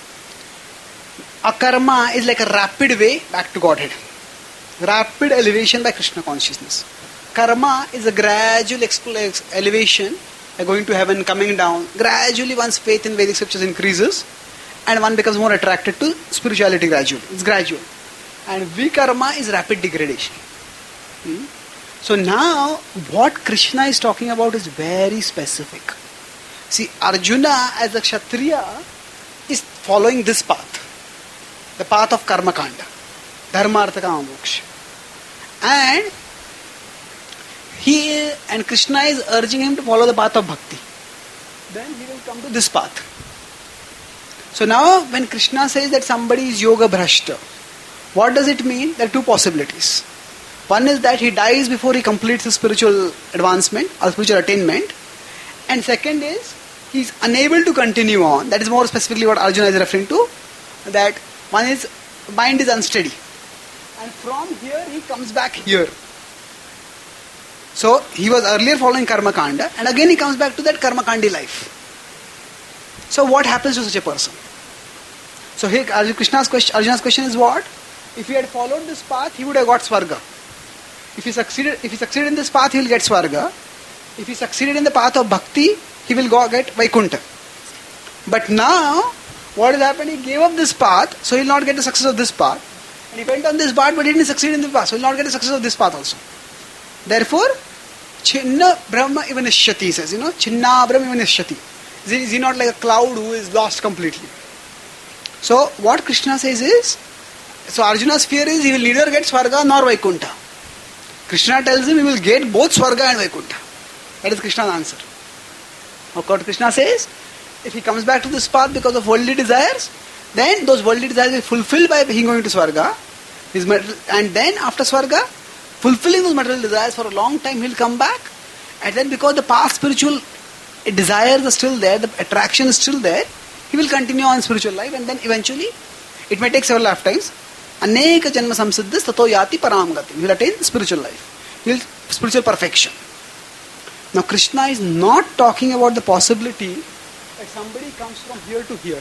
akarma is like a rapid way back to Godhead. Rapid elevation by Krishna consciousness. Karma is a gradual elevation, like going to heaven, coming down. Gradually one's faith in Vedic scriptures increases and one becomes more attracted to spirituality gradually. It's gradual. And vikarma is rapid degradation. So now, what Krishna is talking about is very specific. See, Arjuna as a Kshatriya is following this path. The path of Karma Kanda. Dharma, Artha, Kama, Moksha. And Krishna is urging him to follow the path of Bhakti. Then he will come to this path. So now, when Krishna says that somebody is Yoga Bhrashta, what does it mean? There are two possibilities. One is that he dies before he completes his spiritual advancement or spiritual attainment. And second is, he is unable to continue on. That is more specifically what Arjuna is referring to. That one is, mind is unsteady. And from here, he comes back here. So, he was earlier following Karma Kanda. And again he comes back to that Karma Kandi life. So, what happens to such a person? So, here Arjuna's question is what? If he had followed this path, he would have got Swarga. If he succeeded in this path, he will get Swarga. If he succeeded in the path of Bhakti, he will go get Vaikuntha. But now, what has happened? He gave up this path, so he will not get the success of this path. And he went on this path, but he didn't succeed in the path, so he will not get the success of this path also. Therefore, Chinna Brahma even Nishyati, he says, Chinna Brahma even Nishyati. Is he not like a cloud who is lost completely? So, what Krishna says is, so Arjuna's fear is he will neither get Swarga nor Vaikuntha. Krishna tells him he will get both Swarga and Vaikuntha. That is Krishna's answer. What Krishna says, if he comes back to this path because of worldly desires, then those worldly desires will be fulfilled by him going to Swarga. And then after Swarga, fulfilling those material desires for a long time, he will come back. And then because the past spiritual desires are still there, the attraction is still there, he will continue on spiritual life, and then eventually, it may take several lifetimes, Aneka Janma Samsiddhis Tato Yati Param Gati. He will attain spiritual life. He will spiritual perfection. Now Krishna is not talking about the possibility that somebody comes from here to here.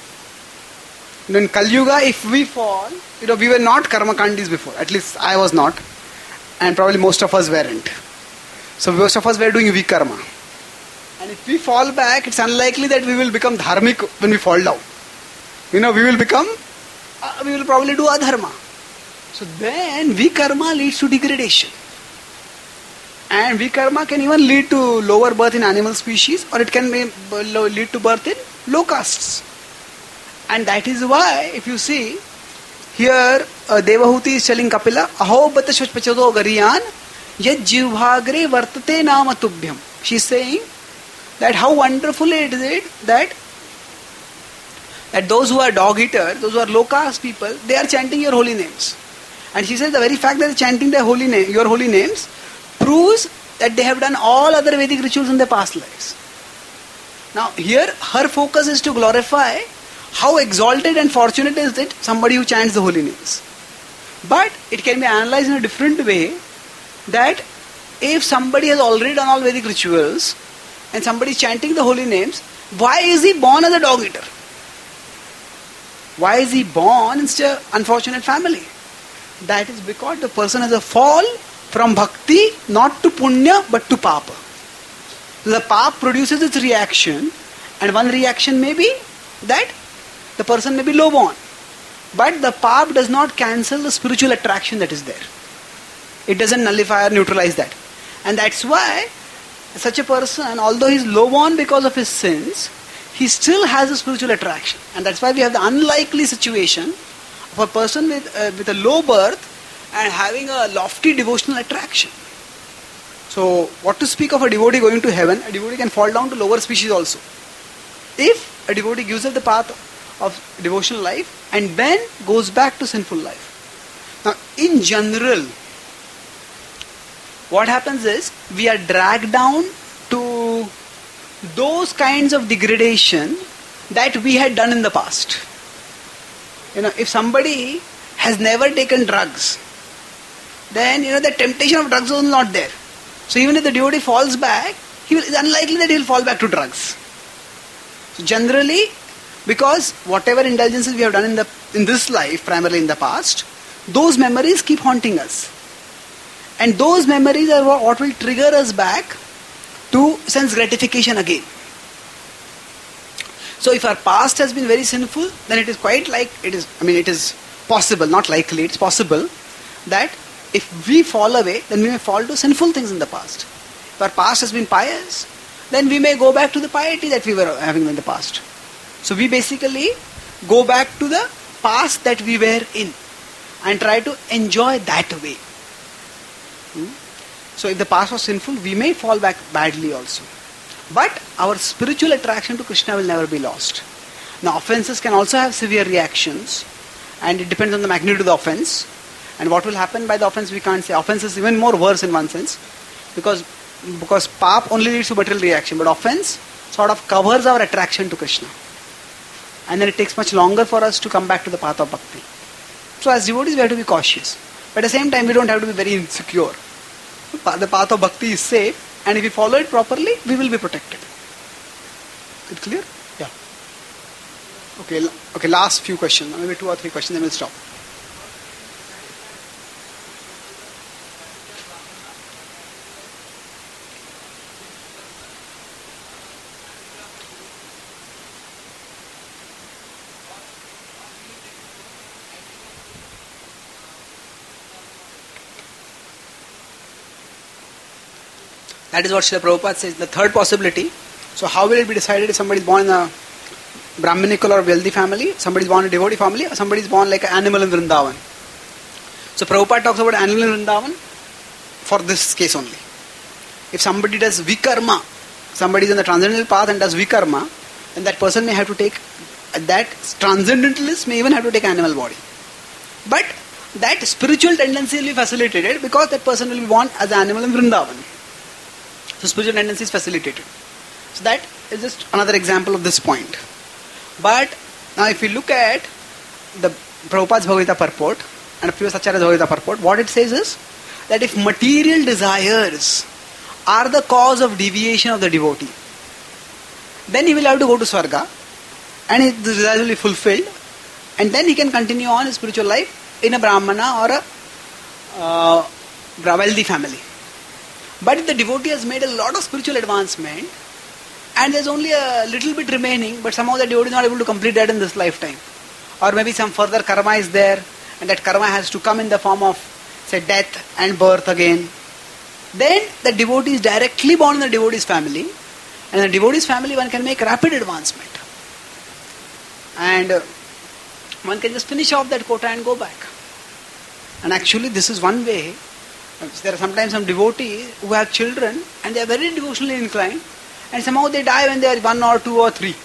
In Kali Yuga, if we fall, we were not Karma Kandis before. At least I was not. And probably most of us weren't. So most of us were doing Vikarma. And if we fall back, it's unlikely that we will become dharmic when we fall down. We will probably do adharma. So then vikarma leads to degradation. And vikarma can even lead to lower birth in animal species, or it can lead to birth in low castes. And that is why, if you see, here Devahuti is telling Kapila, Aho bata shvachpachado gariyan yad jivhagre vartate nama tubhyam. She is saying that how wonderful it is that those who are dog eaters, those who are low caste people, they are chanting your holy names. And she says the very fact that they are chanting your holy names proves that they have done all other Vedic rituals in their past lives. Now here her focus is to glorify how exalted and fortunate is it somebody who chants the holy names. But it can be analyzed in a different way, that if somebody has already done all Vedic rituals and somebody is chanting the holy names, why is he born as a dog eater? Why is he born in such an unfortunate family? That is because the person has a fall from bhakti, not to punya but to papa. So the pap produces its reaction, and one reaction may be that the person may be low born. But the pap does not cancel the spiritual attraction that is there. It doesn't nullify or neutralize that. And that's why such a person, although he is low born because of his sins, he still has a spiritual attraction. And that's why we have the unlikely situation of a person with a low birth and having a lofty devotional attraction. So, what to speak of a devotee going to heaven? A devotee can fall down to lower species also. If a devotee gives up the path of devotional life and then goes back to sinful life. Now, in general, what happens is we are dragged down to those kinds of degradation that we had done in the past. If somebody has never taken drugs, then the temptation of drugs was not there. So even if the devotee falls back, it's unlikely that he will fall back to drugs. So generally, because whatever indulgences we have done in this life, primarily in the past, those memories keep haunting us. And those memories are what will trigger us back to sense gratification again. So if our past has been very sinful, then it is quite like it is possible, not likely, it's possible that if we fall away, then we may fall to sinful things in the past. If our past has been pious, then we may go back to the piety that we were having in the past. So we basically go back to the past that we were in and try to enjoy that way. So if the past was sinful, we may fall back badly also. But our spiritual attraction to Krishna will never be lost. Now offenses can also have severe reactions, and it depends on the magnitude of the offense. And what will happen by the offense we can't say. Offense is even more worse in one sense, because pap only leads to material reaction, but offense sort of covers our attraction to Krishna. And then it takes much longer for us to come back to the path of bhakti. So as devotees we have to be cautious. But at the same time we don't have to be very insecure. The path of bhakti is safe, and if we follow it properly, we will be protected. Is it clear? Yeah. Okay, last few questions. Maybe 2 or 3 questions, then we'll stop. That is what Srila Prabhupada says. The third possibility. So how will it be decided if somebody is born in a Brahminical or wealthy family, somebody is born in a devotee family, or somebody is born like an animal in Vrindavan? So Prabhupada talks about animal in Vrindavan for this case only. If somebody does vikarma, somebody is in the transcendental path and does vikarma, then that person may have to take, that transcendentalist may even have to take animal body. But that spiritual tendency will be facilitated because that person will be born as an animal in Vrindavan. So spiritual tendency is facilitated. So that is just another example of this point. But now if we look at the Prabhupada's Bhagavad Gita purport and Srila Acharya's Bhagavad Gita purport, what it says is that if material desires are the cause of deviation of the devotee, then he will have to go to Swarga and his desires will be fulfilled, and then he can continue on his spiritual life in a Brahmana or a wealthy family. But if the devotee has made a lot of spiritual advancement and there's only a little bit remaining, but somehow the devotee is not able to complete that in this lifetime, or maybe some further karma is there and that karma has to come in the form of, say, death and birth again, then the devotee is directly born in the devotee's family, and in the devotee's family one can make rapid advancement. And one can just finish off that quota and go back. And actually this is one way. There are sometimes some devotees who have children and they are very devotionally inclined, and somehow they die when they are 1 or 2 or 3.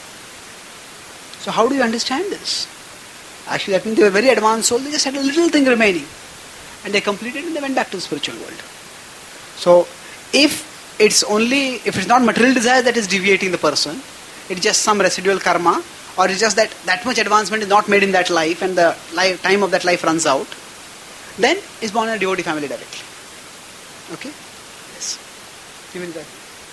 So how do you understand this? Actually that means they were very advanced soul, they just had a little thing remaining and they completed and they went back to the spiritual world. So if it's not material desire that is deviating the person, it's just some residual karma, or it's just that much advancement is not made in that life and the time of that life runs out, then is born in a devotee family directly. Okay? Yes. Even that.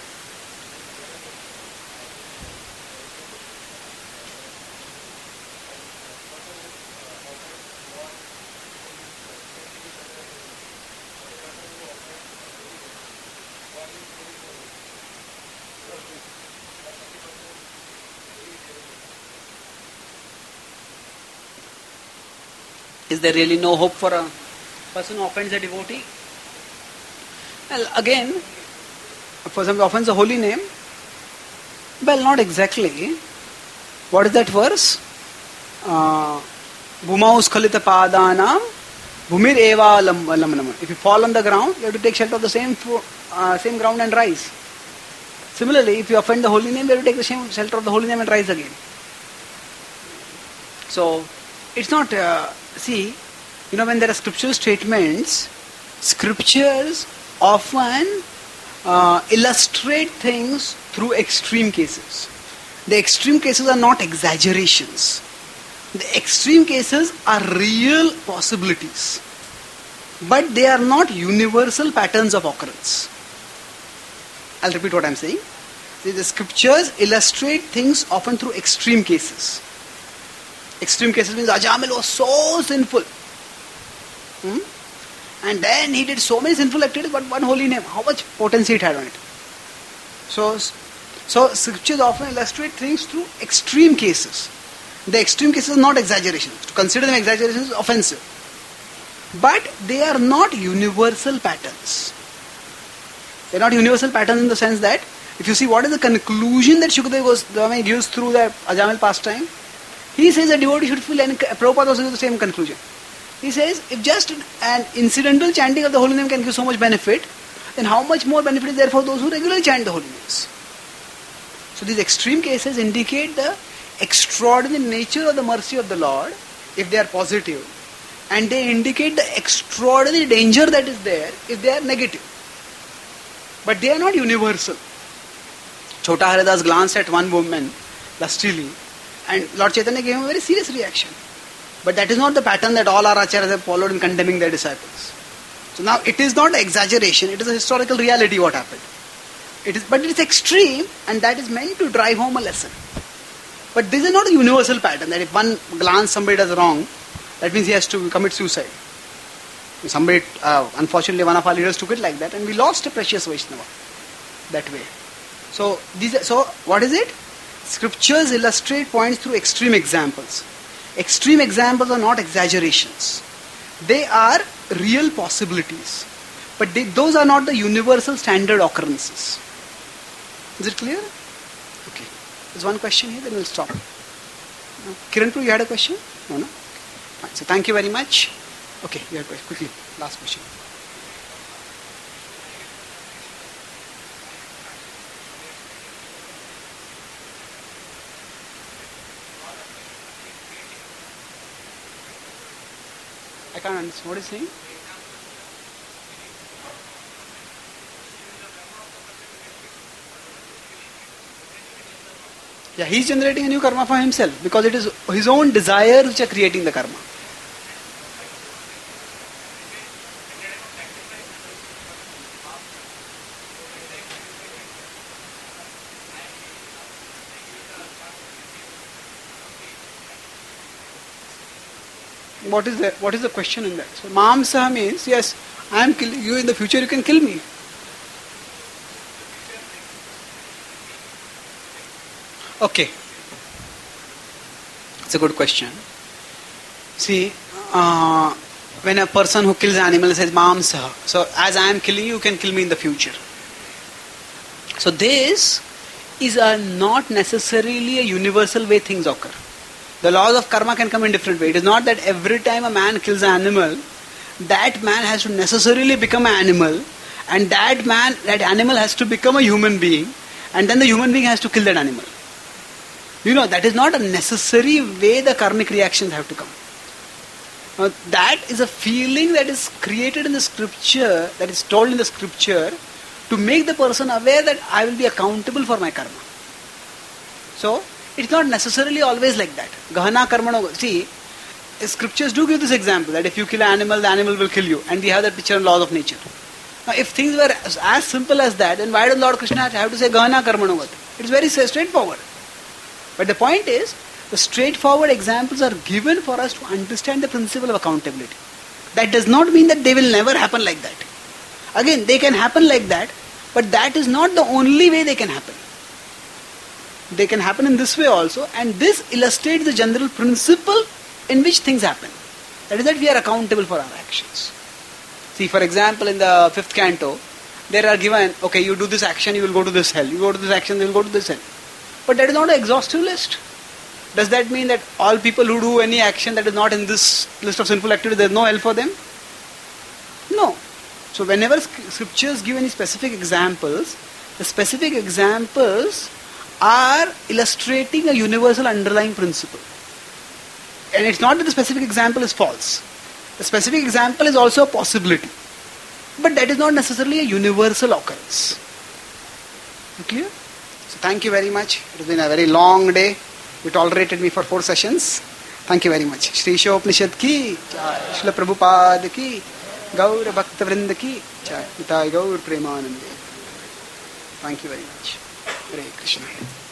Is there really no hope for a person who offends a devotee? Well, again, for example, offends a holy name. Well, not exactly. What is that verse? Bhumau skhalita padanam bhumir eva lamnam. If you fall on the ground, you have to take shelter of the same ground and rise. Similarly, if you offend the holy name, you have to take the same shelter of the holy name and rise again. So, it's not, when there are scriptural statements, scriptures often illustrate things through extreme cases. The extreme cases are not exaggerations. The extreme cases are real possibilities, but they are not universal patterns of occurrence. I'll repeat what I'm saying. See, the scriptures illustrate things often through extreme cases. Extreme cases means Ajamil was so sinful. And then he did so many sinful activities, but one holy name. How much potency it had on it. So scriptures often illustrate things through extreme cases. The extreme cases are not exaggerations. To consider them exaggerations is offensive. But they are not universal patterns. They are not universal patterns in the sense that if you see what is the conclusion that Shukadeva Goswami gives through the Ajamil pastime, he says a devotee should feel, and Prabhupada also gives the same conclusion. He says, if just an incidental chanting of the holy name can give so much benefit, then how much more benefit is there for those who regularly chant the holy names? So these extreme cases indicate the extraordinary nature of the mercy of the Lord, if they are positive, and they indicate the extraordinary danger that is there if they are negative. But they are not universal. Chota Haridas glanced at one woman lustily, and Lord Chaitanya gave him a very serious reaction. But that is not the pattern that all our acharyas have followed in condemning their disciples. So now it is not an exaggeration, it is a historical reality what happened. But it is extreme, and that is meant to drive home a lesson. But this is not a universal pattern that if one glance somebody does wrong, that means he has to commit suicide. Somebody, unfortunately one of our leaders took it like that, and we lost a precious Vaishnava that way. So what is it? Scriptures illustrate points through extreme examples. Extreme examples are not exaggerations. They are real possibilities. But those are not the universal standard occurrences. Is it clear? Okay. There's one question here, then we'll stop. No? Kiranpu, you had a question? No? Fine. So thank you very much. Okay, you had a question. Quickly, last question. I can't understand. What is he saying? Yeah, he is generating a new karma for himself because it is his own desires which are creating the karma. What is the question in that? So Mamsa means, yes, I am killing you, in the future you can kill me. Okay. It's a good question. See, when a person who kills animals says Mamsa, so as I am killing you, you can kill me in the future. So this is not necessarily a universal way things occur. The laws of karma can come in different ways. It is not that every time a man kills an animal, that man has to necessarily become an animal, and that animal has to become a human being, and then the human being has to kill that animal. That is not a necessary way the karmic reactions have to come. Now, that is a feeling that is created in the scripture, that is told in the scripture, to make the person aware that I will be accountable for my karma. So, it's not necessarily always like that. Gahana karmano. See, scriptures do give this example that if you kill an animal, the animal will kill you. And we have that picture in laws of nature. Now, if things were as simple as that, then why does Lord Krishna have to say Gahana karmano? It's very straightforward. But the point is, the straightforward examples are given for us to understand the principle of accountability. That does not mean that they will never happen like that. Again, they can happen like that, but that is not the only way they can happen. They can happen in this way also, and this illustrates the general principle in which things happen. That is that we are accountable for our actions. See, for example, in the 5th canto, there are given, okay, you do this action, you will go to this hell. You go to this action, you will go to this hell. But that is not an exhaustive list. Does that mean that all people who do any action that is not in this list of sinful activities, there is no hell for them? No. So whenever scriptures give any specific examples, the specific examples are illustrating a universal underlying principle. And it's not that the specific example is false. The specific example is also a possibility. But that is not necessarily a universal occurrence. Clear? So thank you very much. It has been a very long day. You tolerated me for 4 sessions. Thank you very much. Shri Ishopnishad ki jai, Srila Prabhupada ki, Gaur Bhakta Vrinda ki jai, Nitai Gaur Premanande. Thank you very much. Hare Krishna.